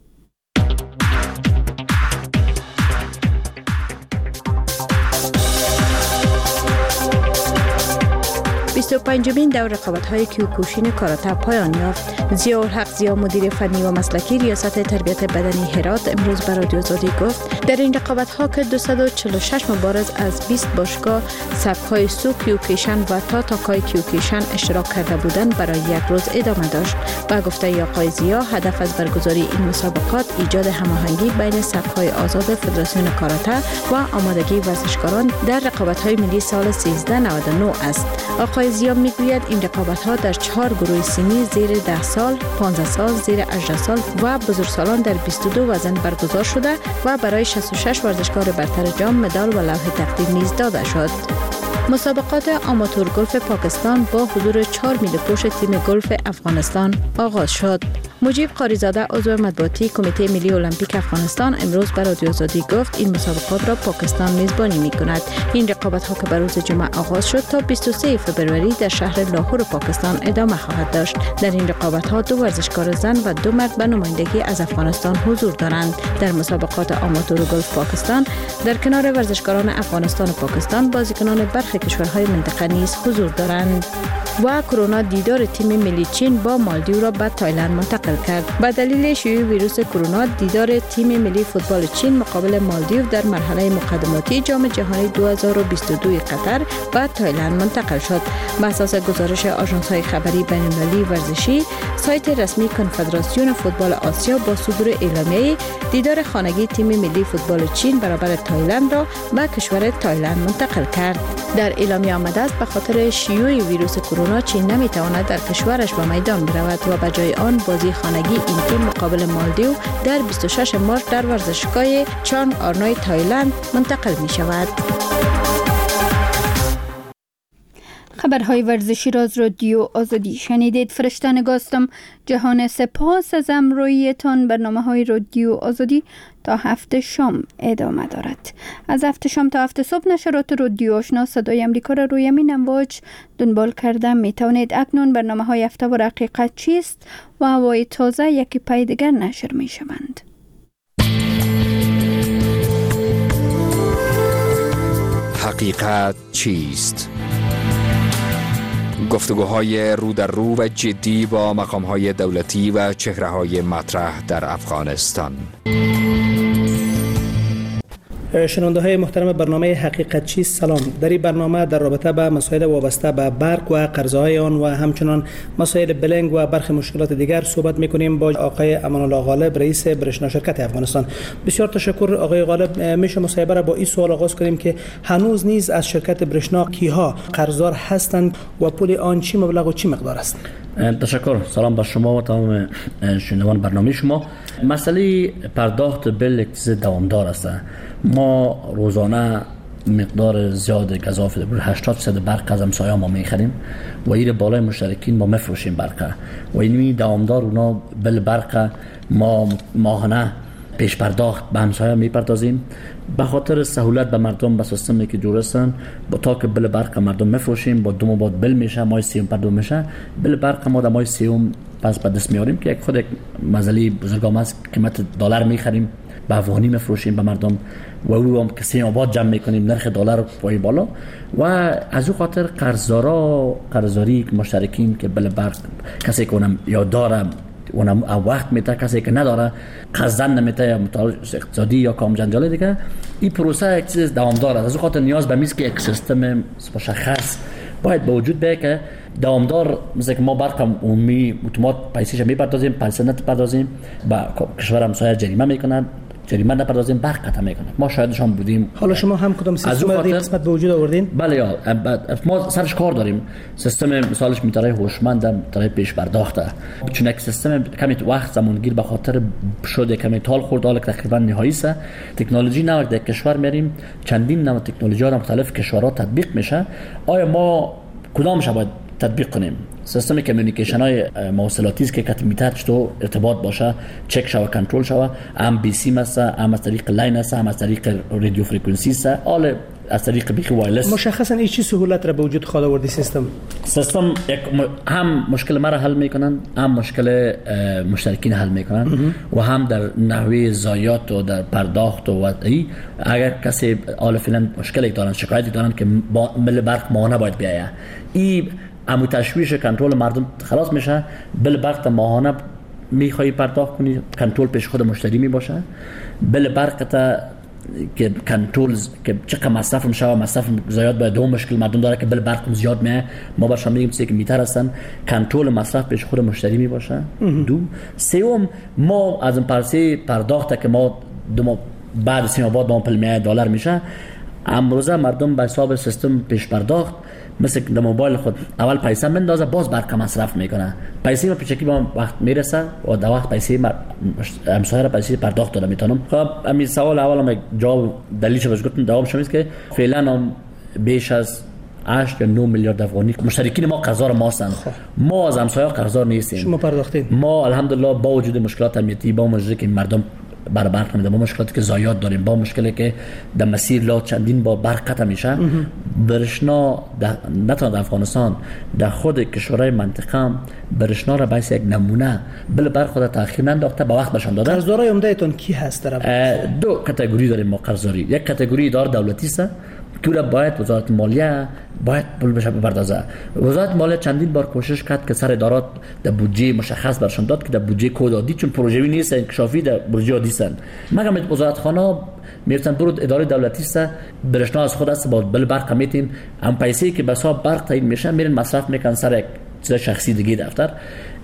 E: 25مین دور رقابت‌های کیوکوشین کاراته پایان یافت. ضیاءالحق ضیا مدیر فنی و مسلکی ریاست تربیت بدنی هرات امروز به رادیو آزادی گفت در این رقابت‌ها که 246 مبارز از 20 باشگاه سبک‌های سو کیوکوشن و تاکای کیوکوشن اشتراک کرده بودند برای یک روز ادامه داشت. با گفته آقای ضیا هدف از برگزاری این مسابقات ایجاد هماهنگی بین سبک‌های آزاد فدراسیون کاراته و آمادگی ورزشکاران در رقابت‌های ملی سال 1399 است. آقای ضیا میگوید این رقابت‌ها در 4 گروه سنی زیر 10 سال، 15 سال، زیر 18 سال و بزرگسالان در 22 وزن برگزار شده و برای 66 ورزشکار برتر جام مدال و لوح تقدیر نیز داده شد. مسابقات آماتور گلف پاکستان با حضور 4 میله‌پوش تیم گلف افغانستان آغاز شد. مجیب قاریزاده عضو مطبوعاتی کمیته ملی المپیک افغانستان امروز به رادیو آزادی گفت این مسابقات را پاکستان میزبانی می‌کند. این رقابت‌ها که به روز جمعه آغاز شد تا 23 فوریه در شهر لاهور پاکستان ادامه خواهد داشت. در این رقابت‌ها 2 ورزشکار زن و 2 مرد به نمایندگی از افغانستان حضور دارند. در مسابقات آماتور گلف پاکستان در کنار ورزشکاران افغانستان و پاکستان بازیکنان برخی کشورهای منطقه نیز حضور دارند. و کرونا دیدار تیم ملی چین با مالدیو را به تایلند منتقل کرد. به دلیل شیوع ویروس کرونا دیدار تیم ملی فوتبال چین مقابل مالدیو در مرحله مقدماتی جام جهانی 2022 قطر به تایلند منتقل شد. بر اساس گزارش آژانس‌های خبری بین‌المللی ورزشی سایت رسمی کنفدراسیون فوتبال آسیا با صدور اعلامیه دیدار خانگی تیم ملی فوتبال چین برابر تایلند را به کشور تایلند منتقل کرد. در اعلامیه آمده است به خاطر شیوع ویروس کرونا چین نمیتواند در کشورش به میدان برود و به جای آن بازی خانگی این تیم مقابل مالدیو در 26 مارس در ورزشگاه چانگ آرنای تایلند منتقل می شود.
A: خبرهای ورزشی را از رادیو آزادی شنیدید. فرشته نگاستم. جهان سپاس از همراهیتان. برنامه‌های رادیو آزادی تا هفته شام ادامه دارد. از هفته شام تا هفته صبح نشرات رادیو آشنا صدای امریکا را روی همین امواج دنبال کرده می توانید. اکنون برنامه‌های هفته و حقیقت چیست و هوای تازه یکی پای دیگر نشر می شوند.
F: حقیقت چیست؟ گفتگوهای رو در رو و جدی با مقام‌های دولتی و چهره‌های مطرح در افغانستان.
I: شنونده های محترم برنامه حقیقت چیست، سلام. در این برنامه در رابطه به مسائل وابسته به برق و قرضه‌های آن و همچنان مسائل بلنگ و برخی مشکلات دیگر صحبت می‌کنیم با آقای امان الله غالب، رئیس برشنا شرکت افغانستان. بسیار تشکر آقای غالب. میشه مصاحبه را با این سوال آغاز کنیم که هنوز نیز از شرکت برشنا کیها قرضدار هستند و پول آن چی مبلغ و چی مقدار است؟
K: تشکر. سلام بر شما و تمام شنوندگان برنامه شما. مسئله پرداخت بل اقتصادی دوامدار است. ما روزانه مقدار زیاد گزاف 80% برق از همسایه ما میخریم و این بالای مشترکین ما میفروشیم برق و این دوامدار اونا بل برق ما ماهانه پیش پرداخت به همسایه میپردازیم به خاطر سهولت به مردم به سیستمی که جور هستن با تا که بل برق مردم میفروشیم با 2 ماه بعد بل میشه ماه سیوم پرداخت میشه بل برق ما در ماه سیوم پس به دست میاریم که خود یک مسئله بزرگام است. قیمت دلار میخریم به افغانی میفروشیم به مردم و او هم که سیم آباد جمع میکنیم نرخ دلار پای بالا و از او خاطر قرضداری مشترکین که بل برق کسی که اونم یا داره اونم وقت میته کسی که نداره قرضن نمیته یا مطالعه اقتصادی یا کام جنجال دیگه این پروسه یک چیز دوامدار است. از او خاطر نیاز به میز که یک سیستم مشخص باید به وجود بیاید که دوامدار مثل که ما برق عمومی اتومات پیسیش میپردازیم پیسه نپردازیم با کشور همسایه جریمه میکنن جریمه نپردازیم برق قطع میکنن. ما شاهدشان بودیم.
I: حالا شما هم کدام سیستم در این قسمت به وجود آوردین؟
K: بله یا ما سرش کار داریم. سیستم مثالش میتونه هوشمند میتونه پیش پرداخته چون یک سیستم کمی وقت زمانگیر به خاطر شده کمی تال خورد حالا تقریبا نهایی است. تکنولوژی نو در کشور میریم چندین نوع تکنولوژی ها مختلف کشورها تطبیق میشه. آیا ما کدامش باید تطبیق کنیم؟ سیستم کمیونیکیشن های مواصلاتی است که کتمیتر چطور ارتباط باشه چک شوه کنترل شوه هم بی سی مثلا هم از طریق لاین است هم از طریق رادیو فرکانسی است حالا از طریق بیخ وایرلس.
I: مشخصا این چه سهولت را به وجود خواهد آورد سیستم هم مشکل ما را حل میکنن هم مشکل مشترکین حل میکنن و هم در نحوه ضایعات و در پرداخت و اگر کسی حال فعلا مشکلی دارن شکایتی دارن که مل برق ماهانه باید بیایه این امو تشویش کنترل مردم خلاص میشه. بل برق ماهانه میخوای پرداخت کنی کنترل پیش خود مشتری می باشه. بل برق تا که کنترل که چقدر مصرف میشه و مصرف زیاد باید دو مشکل مردم داره که بل برق زیاد میه ما باش میگیم که میتر هستن کنترل مصرف پیش خود مشتری می باشه. دو سوم ما از این پرسه پرداخت که ما بعد سیم آباد ما $1 میشه امروزه مردم به حساب سیستم پیش پرداخت مثل در موبایل خود اول پیسه مندازه باز برق مصرف میکنه پیسه ما پیشکی با وقت میرسه و در وقت پیسه همسایه را پیسه پرداخت داده میتونم. خب همین سوال اول هم جواب دلیلش بهش گفتم دوام شمیست که فعلا هم بیش از 8 یا 9 میلیارد افغانی مشترکین ما قرضدار ما هستند. ما از همسایه قرضدار نیستیم. شما پرداختین؟
K: ما الحمدلله با وجود مشکلات امنیتی با وجودی که مردم برای برق نمیده با مشکلاتی که زایات داریم با مشکلی که در مسیر لا چندین با برق قطع میشه برشنا نه تنها در افغانستان در خود کشورهای منطقه برشنا را باعث یک نمونه بل برق خود تأخیر ننداخته به وقت بشان داده.
I: قرضدارای عمدهتون کی هست در افغانستان؟
K: دو کاتگوری داریم ما قرضداری. یک کاتگوری اداره دولتی است که باید وزارت مالیه باید پول بشه بپردازه. وزارت مالیه چندین بار کوشش کرد که سر ادارات در بودجه مشخص برشان داد که در بودجه کد عادی چون پروژه‌ای نیست انکشافی در بودجه عادی است مگر وزارتخانه میرسن برود اداره دولتی است برشنا از خود است با بل برق میتیم هم پیسه‌ای که به حساب برق تعیین میشه میرن مصرف میکنن سر یک چیز شخصی دیگه دفتر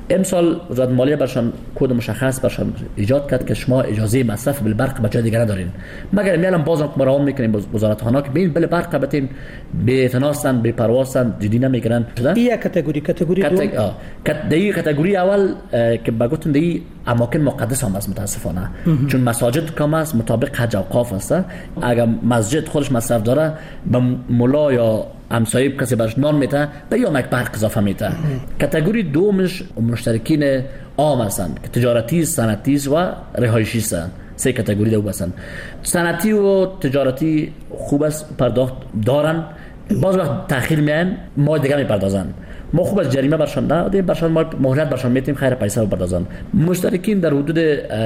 K: امسال وزارت مالیه برشان کد مشخص برشان ایجاد کرد که شما اجازه مصرف بالبرق به جای دیگه ندارین، مگر میالم بازم مراهم میکنیم وزارت خانه که ببین بالبرق بتین به تناسن به پروازن جدی نمیکنن.
N: این کاتگوری دوم
K: دی کاتگوری اول که بگوتن دی اماکن مقدس هم است متاسفانه، چون مساجد کم است مطابق حج اوقاف است. اگر مسجد خودش مصرف داره به مولا یا همسایه کسی برش نان میته به یا یک برق اضافه میته. کاتگوری دومش مشترکین عام هستند که تجارتی، صنعتی و رهایشی هستند. سه کاتگوری دو هستند. صنعتی و تجارتی خوب است پرداخت دارن، باز وقت تأخیر میان ما دیگه میپردازن. ما خوب از جریمه برشان ندادیم، برشان ما مهلت برشان میتیم خیر پیسه بپردازن. مشترکین در حدود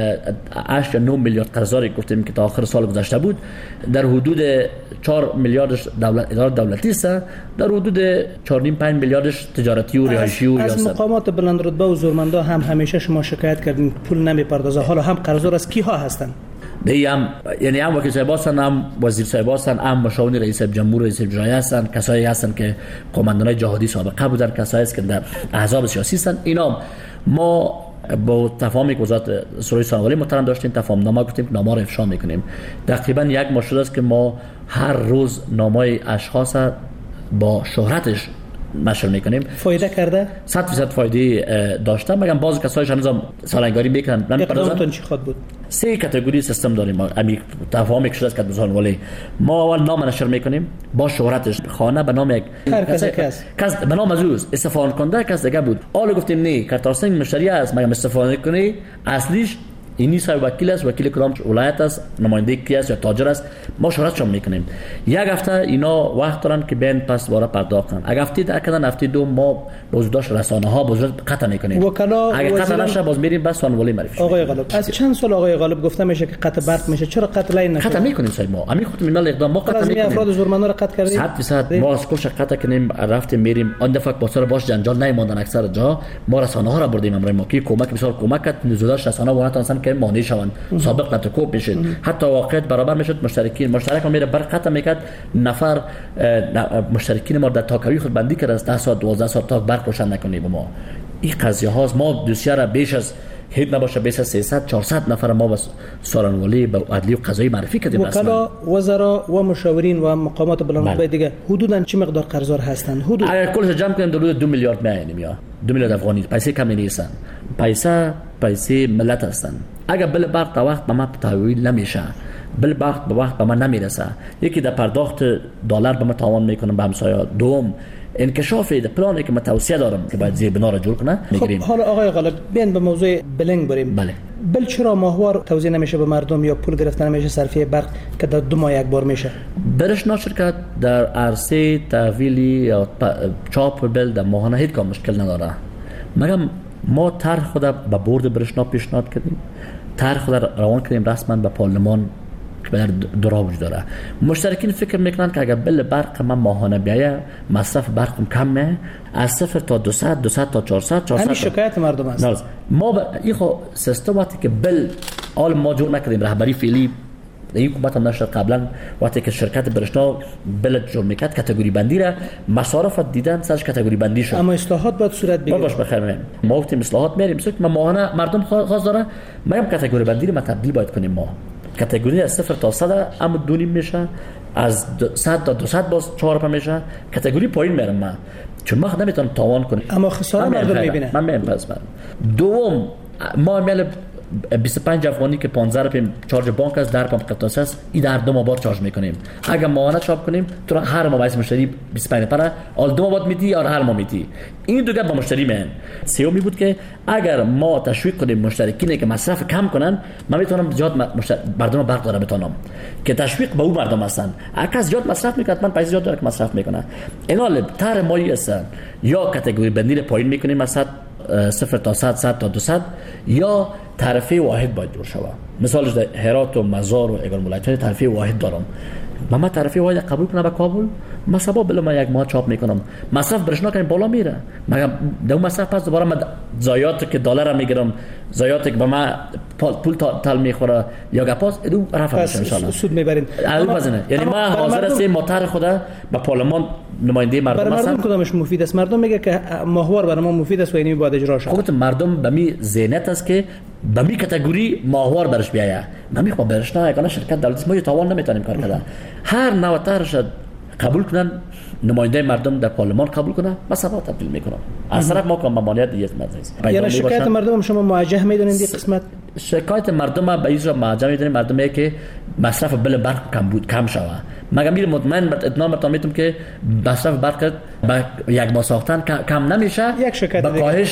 K: 8 یا 9 میلیارد قرضی گفتیم که تا آخر سال گذشته بود، در حدود 4 میلیاردش اداره دولتی است، در حدود 4.5 میلیاردش تجارتی و رهایشی و
N: از مقامات بلند رتبه و زورمندا هم همیشه شما شکایت کردین پول نمیپردازه، حالا هم قرضدار از کیها هستن؟
K: هم یعنی هم وکیل صاحب هستن، هم وزیر صاحب هستن، هم مشاور رئیس جمهور رئیس اجرایی هستن، کسایی هستن که قماندانای جهادی سابقه بودن، کسایی است که در احزاب سیاسی هستن. اینا ما با تفاهمی که وزارت سروی سانواری محترم داشتیم تفاهم نامه گفتیم که نامه رو افشا میکنیم. تقریبا یک ماه شده است که ما هر روز نامه اشخاص با شهرتش نشر میکنیم.
N: فایده کرده؟
K: 100% فایده داشته، مگر بعضی کسایی هنوز سالنگاری میکنن
N: اقدامتون چی خود بود؟
K: 3 کاتگوری سیستم داریم ما. امی تفاهم شده است که بزرگ ولی ما اول نام نشر میکنیم با شهرتش، خانه به نام یک کس به نام ازوز استفاده کننده کس دیگه بود. حالا گفتیم نه کارتاسنگ مشتری است، مگر استفاده کنی اصلیش اینی صاحب وکیل است، وکیل کدام ولایت است، نماینده کی است یا تاجر است، ما شهرتشون میکنیم. یک هفته اینا وقت دارن که بین پس واره پرداخت کنن. اگه هفته کردن هفته دو ما بازداشت رسانه ها بازداشت قطع میکنیم. اگه قطع نشه باز میریم بس سانولی معرفی.
N: آقای غالب از چند سال آقای غالب گفته میشه که قطع برق میشه، چرا قطع لین نشه؟
K: قطع میکنیم صاحب ما همین خود مینال اقدام ما قطع میکنیم.
N: افراد زورمندا رو قطع کردیم
K: 100% ما از کوشش قطع کنیم، رفتیم میریم آن دفعه با سر باش جنجال نمیموندن. اکثر جا ما رسانه ها را بردیم امر ما کی کمک بسیار کمک کرد، نزولش رسانه وانت انسان که مانع شوند سابق نتکوب میشد، حتی واقعیت برابر میشد. مشترک میره بر قطع میکرد. نفر مشترکین ما در تاکوی خود بندی کرد از 10 ساعت 12 ساعت تا برق روشن نکنیم. ما این قضیه هاست. ما دوسیه را بیش از هیچ نباشه بیش از 300 400 نفر ما بس سارنولی به عدلی و قضایی معرفی کردیم.
N: وکلا وزرا و مشاورین و مقامات بلند رتبه دیگه حدوداً چه مقدار قرضدار هستند؟ حدود
K: اگر کلش جمع کنیم حدود 2 میلیارد میاییم یا 2 میلیارد افغانی. پیسه کمی نیستن، پیسه ملت هستن. اگر بل برق تا وقت به ما تحویل نمیشه، بل برق به وقت به ما نمیرسه، یکی در پرداخت دلار به ما تاوان میکنه به همسایه. دوم انکشاف پلانی که من توصیه دارم که باید زیر بنا را جور کنه میگیریم.
N: حالا آقای غالب بیان به موضوع بلنگ بریم.
K: بله.
N: بل چرا ماهوار توزیع نمیشه به مردم یا پول گرفتن نمیشه صرفی برق که در 2 ماه یک بار میشه؟
K: برشنا شرکت در عرصه تحویلی یا چاپ بل در ماهانه هیچ کام مشکل نداره. مگر ما طرح خود به بورد برشنا پیشنهاد کردیم، طرح خود روان کردیم رسما به پارلمان که در دورا وجود داره. مشترکین فکر میکنن که اگر بل برق من ماهانه بیایه مصرف برقم کمه، از 0 تا 200 تا 400
N: همین شکایت مردم است.
K: ما این خو سیستم وقتی که بل آل ما جور نکردیم، رهبری فعلی این حکومت هم نشد قبلا وقتی که شرکت برشنا بل جور میکرد کاتگوری بندی را مصارف دیدن سرش کاتگوری بندی شد.
N: اما اصلاحات باید صورت بگیره.
K: باش بخیر میریم ما گفتیم اصلاحات میریم که ماهانه مردم خواست داره. ما کاتگوری بندی رو تبدیل باید کنیم. ما کاتگوری از 0 تا 100 اما 2.5 میشه، از 100 تا 200 باز 4 میشه. کاتگوری پایین میرم من چون ما نمیتونم تاوان کنم.
N: اما خسارت مردم میبینه.
K: من میام پس من دوم ما میل 25 افغانی که 15 روپیه چارج بانک است، در پمپ قطعه است، این در 2 ماه بار چارج میکنیم. اگر ماهانه چاپ کنیم تو هر ماه واسه مشتری 25 نفره اول 2 ماه بعد میدی یا هر ماه میدی. این دو گپ با مشتری من سومی بود که اگر ما تشویق کنیم مشترکینی که مصرف کم کنن، من میتونم زیاد مردم برق داره بتونم که تشویق به اون مردم هستن. اگه زیاد مصرف میکنن من پیسه زیاد داره که مصرف میکنن. اینا طرح مایی است یا کاتگوری بندی پایین میکنیم مثلا 0 تا 100 تا 200 یا تعرفه واحد باید جور شود. مثالش در هرات و مزار و اگر ولایت‌های تعرفه واحد دارم من تعرفه واید قبول کنم به کابل مثلا بلا یک ماه چاپ میکنم مصرف برشنا کنم بالا میره مگه دو مصرف پس دوباره من زایات که دلار میگیرم زایات که به من پول تال میخوره یا گپاس ادو رفع میشه ان شاء الله
N: سود میبرین
K: یعنی ما حاضر هستیم مطرح خدا به پارلمان نماینده مردم هستم.
N: مردم کدامش مفید است؟ مردم میگه که ماهوار برای ما مفید است و اینی باید اجرا شود.
K: خودت مردم به می ذهنیت است که به می کاتگوری ماهوار برش بیایه. من میخوام برش نه یگانه شرکت دولتی ما توان نمیتونیم کار کردن. هر نوع طرحش قبول کنن نماینده مردم در پارلمان قبول کنه مثلا تبدیل میکنم. از طرف ما کام ممانعت دیگه مجلس.
N: یعنی شکایت مردم شما موجه میدونین دی قسمت؟
K: شکایت مردم به اینجا موجه میدونیم مردمی که مصرف بل برق کم شوه. مگه میره مطمئن اطمینان بهتون میتونم که مصرف برق با یک ماه ساختن کم نمیشه.
N: یک شکایت
K: با کاهش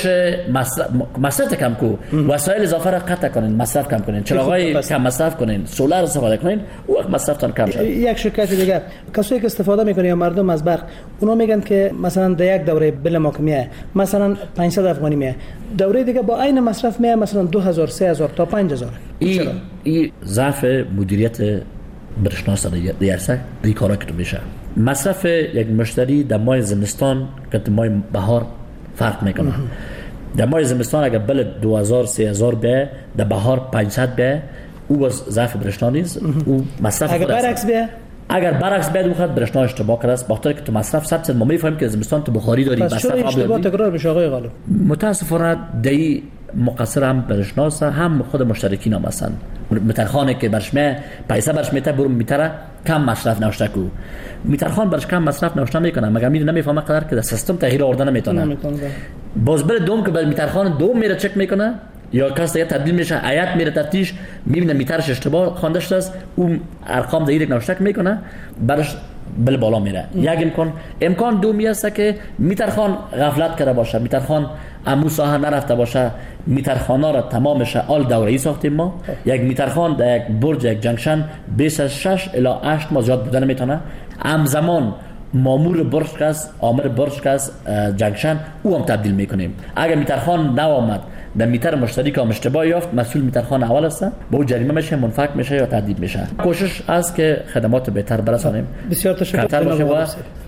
K: مصرف کم کو وسایل اضافه را قطع کنین مصرف کم کنین چراغای کم مصرف کنین سولار استفاده کنین وقت مصرفتون کم شه.
N: یک شکایت دیگه کسایی که استفاده میکنن یا مردم از برق اونا میگن که مثلا در یک دوره بل ما کمیه مثلا 500 افغانی میه دوره دیگه با عین مصرف میه مثلا 2000 3000 تا 5000.
K: این ضعف مدیریت برشناس دیرسه دی کارا که میشه. مصرف یک مشتری در ماه زمستان که در ماه بهار فرق میکنه. در ماه زمستان اگر بل 2000 3000 به در بهار 500 به او باز ضعف برشنا نیست. او مصرف
N: اگر برعکس به
K: اگر برعکس بیاد وقت برشنا اشتباه کرده است بخاطر که تو مصرف ثبت ما میفهمیم که زمستان تو بخاری داری
N: مصرف اشتباه تکرار میشه آقای غالب.
K: متاسفانه دی مقصر هم برشناس هم خود مشترکین هم هستن. میترخانه که برشمه پیسه برش میته برو میتره کم مصرف نوشته کو میترخان برش کم مصرف نوشته میکنه مگر میره نمیفهمه قدر که در سیستم تغییر آوردن نمیتونه. باز بر دوم که میترخان دوم میره چک میکنه یا کس دیگه تبدیل میشه آیت میره تفتیش میبینه میترش اشتباه خوانده شده است اون ارقام دیگه نوشته میکنه برش بل بالا میره. یک امکان دومی است که میترخان غفلت کرده باشه میترخان امو ساحه نرفته باشه میترخانا را تمامش آل دوره‌ای ساختیم ما. یک میترخان در یک برج یک جنکشن بیش از 6 الی 8 ماه زیاد بودن نمیتونه. همزمان مامور برج کس آمر برج کس جنکشن او هم تبدیل میکنیم. اگر میترخان نوامد در میتر مشتری که اشتباه یافت مسئول میترخان اول است با جریمه میشه منفک میشه یا تعدیب میشه. کوشش است که خدمات بهتر برسانیم.
N: بسیار تشکر.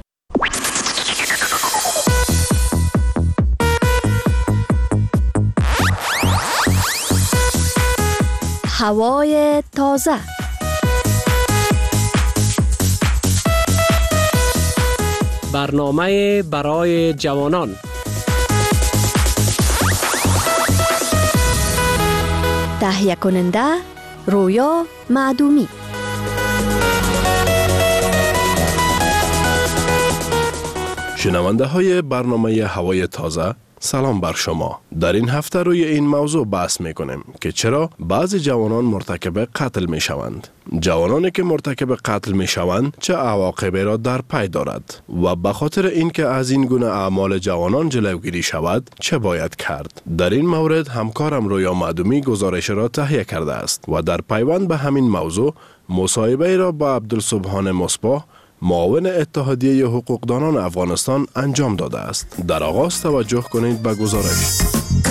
G: هوای تازه
O: برنامه برای جوانان
G: تهیه کننده رویا معدومی
P: شنونده های برنامه هوای تازه سلام بر شما. در این هفته روی این موضوع بحث میکنیم که چرا بعضی جوانان مرتکب قتل می شوند. جوانانی که مرتکب قتل می شوند چه عواقبی را در پی دارد و به خاطر اینکه از این گونه اعمال جوانان جلوگیری شود چه باید کرد؟ در این مورد همکارم رویا معدومی گزارش را تهیه کرده است و در پیوند به همین موضوع مصاحبه را با عبدالسبحان مصباح معاون اتحادیه حقوقدانان افغانستان انجام داده است. در آغاز توجه کنید به گزارش.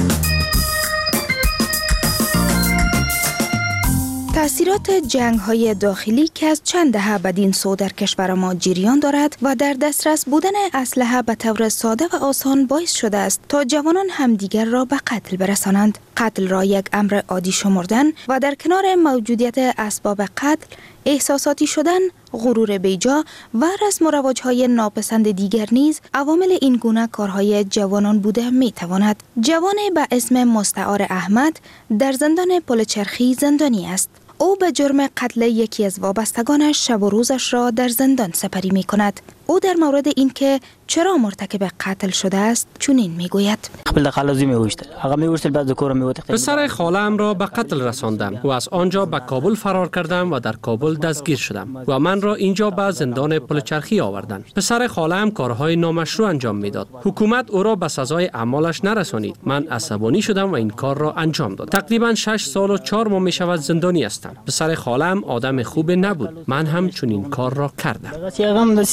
U: تأثیرات جنگ‌های داخلی که از چند دهه بدین سو در کشور ما جریان دارد و در دسترس بودن اسلحه به طور ساده و آسان باعث شده است تا جوانان همدیگر را به قتل برسانند. قتل را یک امر عادی شمردن و در کنار موجودیت اسباب قتل احساساتی شدن، غرور بیجا و رسم و رواج‌های ناپسند دیگر نیز عوامل این گونه کارهای جوانان بوده می‌تواند. جوان به اسم مستعار احمد در زندان پلچرخی زندانی است. او به جرم قتل یکی از وابستگانش شب و روزش را در زندان سپری می‌کند. او در مورد اینکه چرا مرتکب قتل شده است چنین میگوید:
O: پسر خاله‌ام را به قتل رساندم و از آنجا به کابل فرار کردم و در کابل دستگیر شدم و من را اینجا به زندان پلچرخی آوردند. پسر خاله‌ام کارهای نامشروع انجام میداد. حکومت او را به سزای اعمالش نرسانید. من عصبانی شدم و این کار را انجام دادم. تقریبا 6 سال و 4 ماه میشود زندانی هستم. پسر خاله‌ام آدم خوب نبود. من هم چنین کار را کردم.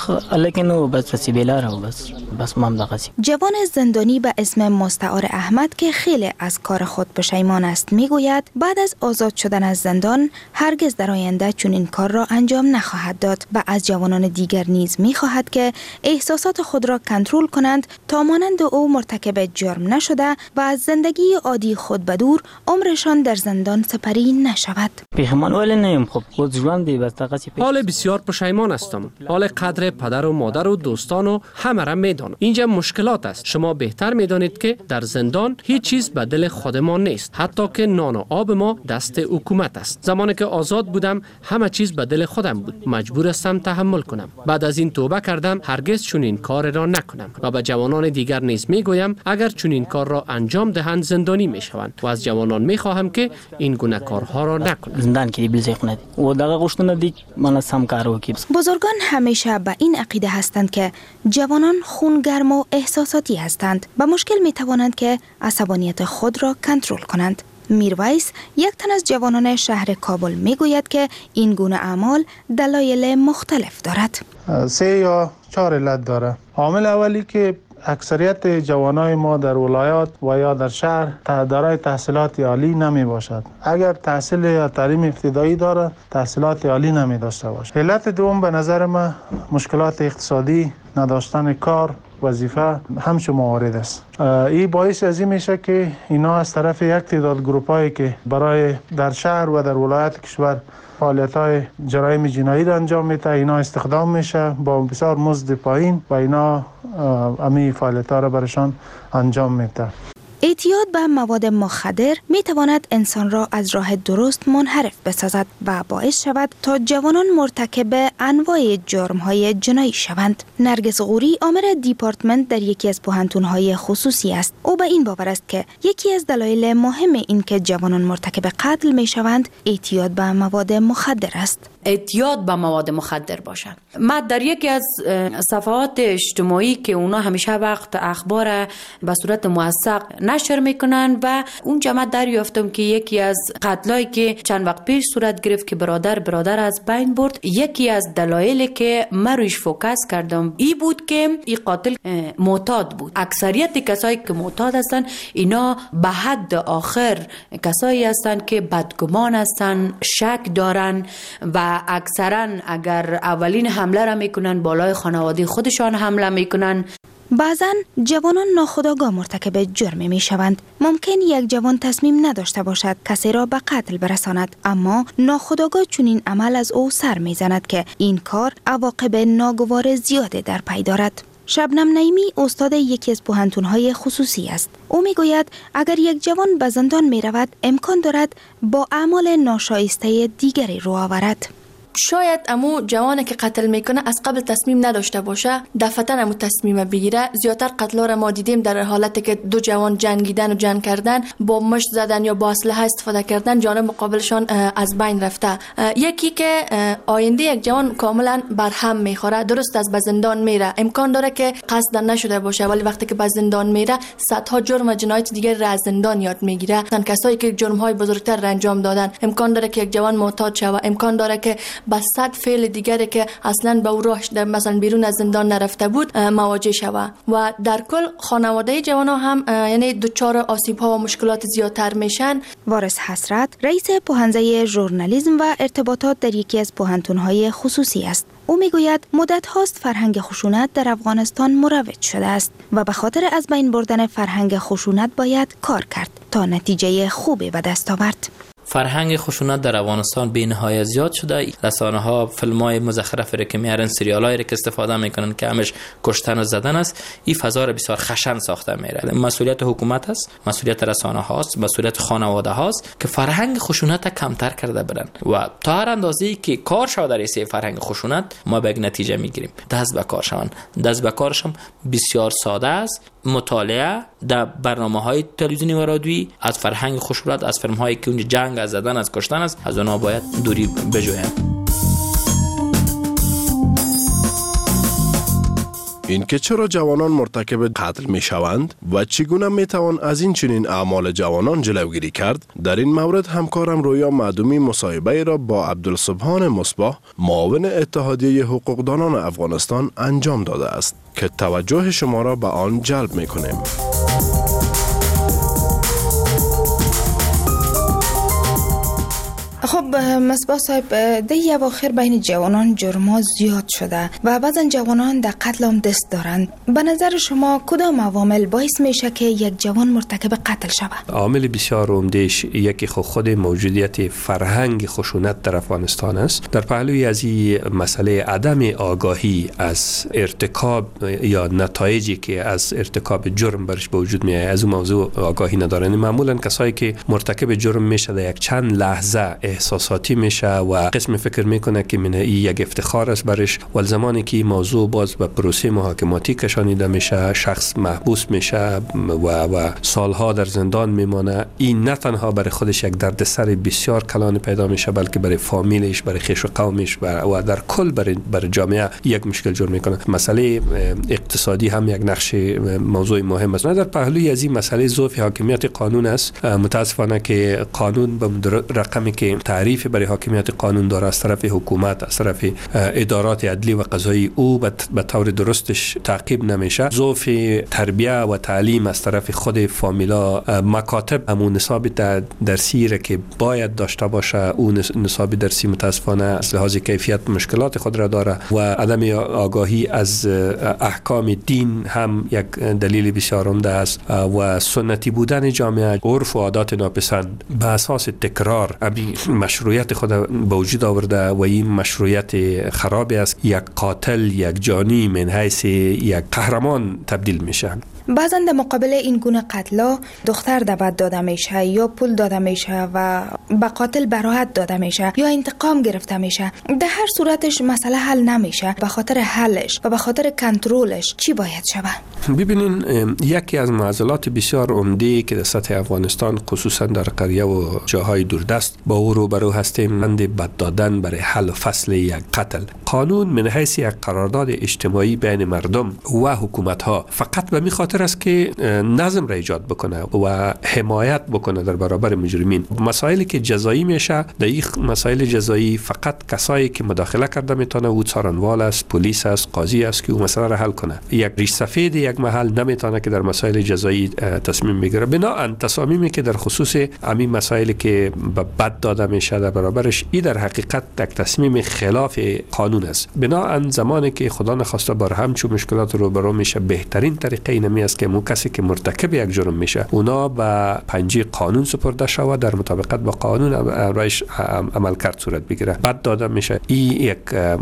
H: لیکن او بس بیلاره و بس ما هم دقیقی.
U: جوان زندانی به اسم مستعار احمد که خیلی از کار خود پشیمان است میگوید بعد از آزاد شدن از زندان هرگز در آینده چون این کار را انجام نخواهد داد و از جوانان دیگر نیز میخواهد که احساسات خود را کنترل کنند تا مانند او مرتکب جرم نشده و از زندگی عادی خود بدور عمرشان در زندان سپری نشود.
H: پښیمان ولې نه یم؟ خب خود ژوند دی بس دقیقی.
O: حال بسیار پشیمان هستم. حال قدر پدر و مادر و دوستان و همه را میدانم. اینجا مشکلات است. شما بهتر میدانید که در زندان هیچ چیز به دل خودمان نیست. حتی که نان و آب ما دست حکومت است. زمانی که آزاد بودم همه چیز به دل خودم بود. مجبور هستم تحمل کنم. بعد از این توبه کردم هرگز چنین کار را نکنم و به جوانان دیگر نیز میگویم اگر چنین کار را انجام دهند زندانی میشوند و از جوانان میخواهم که این گونه کارها را نکنند.
H: زندان کې بل ځای خونه دي و دغه غوښتنه دي منه سم کار وکړي.
U: بزرگان همیشه به این عقیده هستند که جوانان خونگرم و احساساتی هستند و مشکل می توانند که عصبانیت خود را کنترل کنند. میرویس یک تن از جوانان شهر کابل می گوید که این گونه اعمال دلایل مختلف دارد.
J: 3 یا 4 علت داره. عامل اولی که اکثریت جوانای ما در ولایات و یا در شهر دارای تحصیلات عالی نمی باشد. اگر تحصیل یا تعلیم ابتدایی داره تحصیلات عالی نمی داشته باشد. علت دوم به نظر من مشکلات اقتصادی، نداشتن کار، وظیفه همچون موارد است. این باعث از این میشه که اینا از طرف یک تعداد گروپایی که برای در شهر و در ولایت کشور فعالیت‌های جرایم جنایی را انجام میده اینا استخدام میشه با بسیار مزد پایین و اینا امی فعالیت‌ها را برشان انجام میده.
U: اعتیاد به مواد مخدر می تواند انسان را از راه درست منحرف بسازد و باعث شود تا جوانان مرتکب انواع جرم‌های جنایی شوند. نرگس غوری آمر دیپارتمنت در یکی از پوهنتون‌های خصوصی است. او به این باور است که یکی از دلایل مهم این که جوانان مرتکب قتل می شوند اعتیاد به مواد مخدر است.
Q: اعتیاد به مواد مخدر باشند. من در یکی از صفحات اجتماعی که اونا همیشه وقت اخبار به صورت موثق نشر میکنن و اونجا من دریافتم که یکی از قتلایی که چند وقت پیش صورت گرفت که برادر از بین برد، یکی از دلایلی که من رویش فوکس کردم این بود که این قاتل معتاد بود. اکثریت کسایی که معتاد هستن اینا به حد آخر کسایی هستن که بدگمان هستن، شک دارن و اکثرا اگر اولین حمله را میکنن بالای خانواده خودشان حمله میکنن.
U: بعضن جوانان ناخودآگاه مرتکب جرم می شوند. ممکن یک جوان تصمیم نداشته باشد کسی را به قتل برساند، اما ناخودآگاه چنین عمل از او سر می زند که این کار عواقب ناگوار زیاده در پی دارد. شبنم نعیمی استاد یکی از پوهنتون‌های خصوصی است. او میگوید اگر یک جوان به زندان می رود امکان دارد با اعمال ناشایسته دیگری رو آورد.
R: شاید امو جوانی که قتل میکنه از قبل تصمیم نداشته باشه، دفعتاً امو تصمیم بگیره. زیادتر قتلا را ما دیدیم در حالتی که دو جوان جنگیدن و جنگ کردن، با مشت زدن یا با اسلحه استفاده کردن، جانب مقابلشان از بین رفته. یکی که آینده یک جوان کاملا برهم میخوره، درست از زندان میره، امکان داره که قصد نشده باشه، ولی وقتی که به زندان میره صدها جرم و جنایت دیگر را از زندان یاد میگیره. کسایی که جرم های بزرگتر را انجام دادن، امکان داره که یک جوان معتاد شه، امکان داره که با صد فعل دیگری که اصلا به او راهش در مثلا بیرون از زندان نرفته بود مواجه شود و در کل خانواده جوانان هم یعنی دچار آسیب ها و مشکلات زیادتر میشن.
U: وارث حسرت رئیس پوهنځی ژورنالیسم و ارتباطات در یکی از پوهنتون‌های خصوصی است. او میگوید مدت هاست فرهنگ خشونت در افغانستان مروج شده است و به خاطر از بین بردن فرهنگ خشونت باید کار کرد تا نتیجه خوبی به دست آورد.
S: فرهنگ خشونت در افغانستان بی نهایت زیاد شده. رسانه ها فیلم های مزخرفی که میارن، سریال هایی که استفاده میکنن که همش کشتن و زدن است. این فضا را بسیار خشن ساخته میره. مسئولیت حکومت است، مسئولیت رسانه هاست، مسئولیت خانواده هاست که فرهنگ خشونت کمتر کرده برن و تا هر اندازه‌ای که کار شود در این فرهنگ خشونت ما به یک نتیجه میگیریم. دست به کار شون. دست به کارش هم بسیار ساده است. مطالعه در برنامه‌های تلویزیونی و رادیویی از فرهنگ خشونت، از فیلم‌هایی که اونجا جنگ، از زدن، از کشتن است، از اونها باید دوری بجویم.
P: اینکه چرا جوانان مرتکب قتل می شوند و چگونه می توان از این چنین اعمال جوانان جلوگیری کرد، در این مورد همکارم رویا معدومی مصاحبه را با عبدالسبحان مصباح معاون اتحادیه حقوقدانان افغانستان انجام داده است که توجه شما را به آن جلب می کنیم.
U: خب مصباح صاحب، در اواخر بین جوانان جرما زیاد شده و بعضا جوانان در قتل هم دست دارند. به نظر شما کدام عوامل باعث میشه که یک جوان مرتکب قتل شود؟
O: عامل بسیار عمده‌اش یکی خود موجودیت فرهنگ خشونت در افغانستان است. در پهلوی از این مسئله عدم آگاهی از ارتکاب یا نتایجی که از ارتکاب جرم برش به وجود میاد، از اون موضوع آگاهی ندارن. معمولا کسایی که مرتکب جرم میشه در یک چند لحظه احساساتی میشه و قسم فکر میکنه که من این یک افتخار است برش، و زمانی که این موضوع باز به پروسه محاکماتی کشانیده میشه، شخص محبوس میشه و سالها در زندان میمانه، این نه تنها برای خودش یک دردسر بسیار کلان پیدا میشه، بلکه برای فامیلش، برای خویش و قومش و در کل برای جامعه یک مشکل جور میکنه. مسئله اقتصادی هم یک نقش موضوع مهم است. نه در پهلوی از این مسئله ضعف حاکمیت قانون است. متاسفانه که قانون به رقمی که تعریف برای حاکمیت قانون داره از طرف حکومت، از طرف ادارات عدلی و قضایی، او به طور درستش تعقیب نمیشه. ضعف تربیه و تعلیم از طرف خود فامیلا، مکاتب همون نصاب درسی را که باید داشته باشه، اون نصاب درسی متاسفانه از لحاظ کیفیت مشکلات خود را داره و عدم آگاهی از احکام دین هم یک دلیل بسیار عمده است و سنتی بودن جامعه، عرف و عادات ناپسند به اساس تکرار مشروعیت خود به وجود آورده و این مشروعیت خرابی است. یک قاتل، یک جانی من حیث یک قهرمان تبدیل میشه.
U: بعضا در مقابل این گونه قتلا دختر دعوت داده میشه یا پول داده میشه و به قاتل براحت داده میشه یا انتقام گرفته میشه. در هر صورتش مسئله حل نمیشه. به خاطر حلش و به خاطر کنترلش چی باید شود؟
O: ببینین، یکی از معضلات بسیار عمده که در سطح افغانستان خصوصا در قریه و جاهای دوردست با او روبرو هستیم، مند بد دادن برای حل و فصل یک قتل. قانون من حیث یک قرارداد اجتماعی بین مردم و حکومت ها فقط به خاطر است که نظم را ایجاد بکنه و حمایت بکنه در برابر مجرمین. مسائلی که جزایی میشه، در این مسائل جزایی فقط کسایی که مداخله کرده میتونه، او څارنوال است، پلیس است، قاضی است که او مسئله را حل کنه. یک ریش سفید یک محل نمیتونه که در مسائل جزایی تصمیم بگیره. بنابراین تصامیمی که در خصوص همین مسائلی که به بد داده میشه در برابرش، این در حقیقت یک تصمیم خلاف قانون است. بنابراین زمانی که خدا نخواسته بر همچون مشکلات روبرو میشه، بهترین طریقه اینمی است که کسی که مرتکب یک جرم میشه اونا به پنجه قانون سپرده شود، در مطابقت با قانون رایش عمل کرد صورت بگیره. بد داده میشه. این یک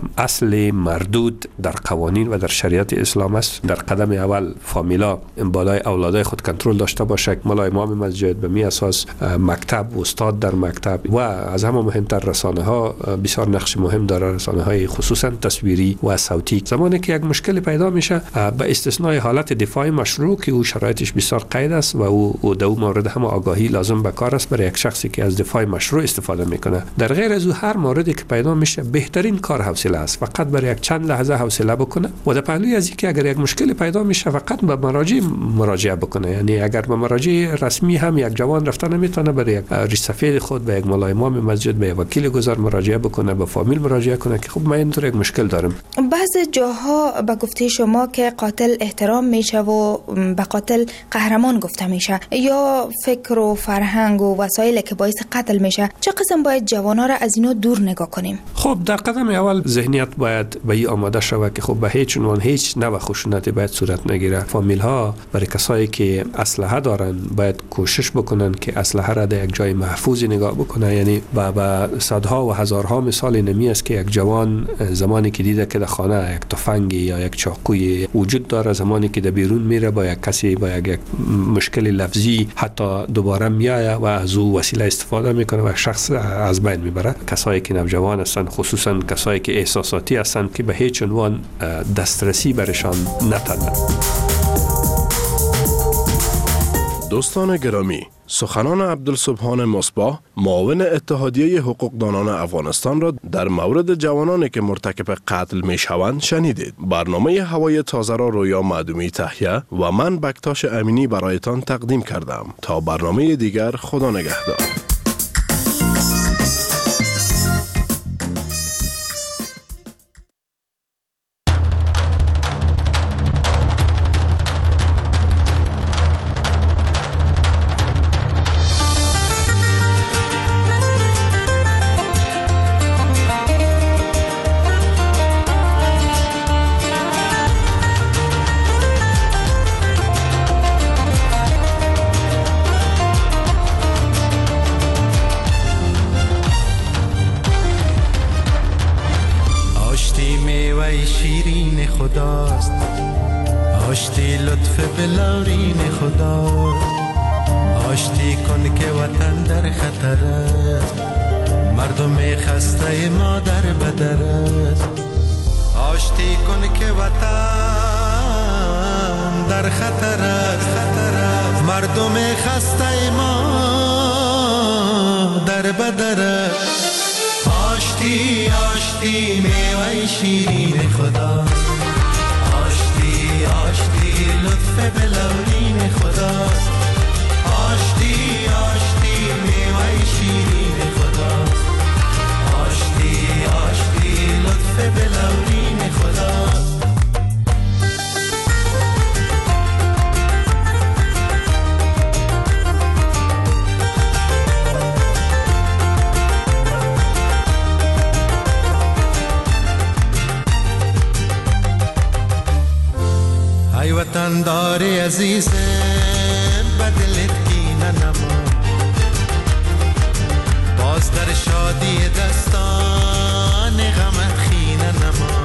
O: اصل مردود در قوانین و در شریعت اسلام است. در قدم اول فامیلا بالای اولادای خود کنترل داشته باشه. ملا امام مسجد به می اساس مکتب، استاد در مکتب و از همه مهمتر رسانه ها بسیار نقش مهم داره. رسانه های خصوصا تصویری و صوتی. زمانی که یک مشکل پیدا میشه، به استثنای حالت دفاع مشروع که او شرایطش بسیار قید است و او در مورد هم آگاهی لازم به کار است برای یک شخصی که از دفاع مشروع استفاده میکنه. در غیر از او هر موردی که پیدا میشه، بهترین کار حوصله است. فقط برای یک چند لحظه حوصله بکنه و در پهلوی از اینکه اگر یک مشکل پیدا میشه فقط به مراجع مراجعه بکنه. یعنی اگر به مراجع رسمی هم یک جوان رفته نمیتونه، برای یک ریش سفید خود به یک ملا امام مسجد، به یک وکیل گذار مراجعه بکنه، به فامیل مراجعه کنه که خب من اینطور یک مشکل دارم.
U: بعضی جاها به گفته شما که قاتل احترام میشه و به قاتل قهرمان گفته میشه، یا فکر و فرهنگ و وسایلی که باعث قتل میشه، چه قسم باید جوانا را از اینا دور نگاه کنیم؟
O: خب در قدم اول ذهنیت باید به این آماده شود که خب به هیچ عنوان هیچ نوع خشونتی باید صورت نگیره. فامیل ها برای کسایی که اسلحه دارن باید کوشش بکنن که اسلحه را در یک جای محفوظ نگاه بکنه. یعنی با صدها و هزارها مثال نمی است که یک جوان زمانی که دیده که در خانه یک تفنگ یا یک چاقوی وجود داره، زمانی که در بیرون میره با یک کسی با یک مشکل لفظی حتی دوباره میآید و از او وسیله استفاده میکنه و شخص از بین میبره. کسایی که نوجوان هستند، خصوصا کسایی که احساساتی هستند، که به هیچ عنوان دسترسی برشان نتنه.
P: دوستان گرامی، سخنان عبدالسبحان مصباح معاون اتحادیه حقوقدانان افغانستان را در مورد جوانانی که مرتکب قتل می شوند شنیدید. برنامه هوای تازه را رویا معدومی تهیه و من بکتاش امینی برایتان تقدیم کردم. تا برنامه دیگر، خدا نگهدار.
D: شیرین خداست، آشتی لطف بلارین خدا، آشتی کن که وطن در خطر است، مردم خسته ما در بدر است. آشتی کن که وطن در خطر است، مردم خسته ما در بدر است. آشتی آشتی میوه شیرین خدا، آشتی آشتی لطف بلورین خدا، آشتی آشتی میوه شیرین خدا، آشتی آشتی لطف بلورین خدا. ای وطن داری عزیزم بدلت کینه نما، باز در شادی دستان غمت خینه نما.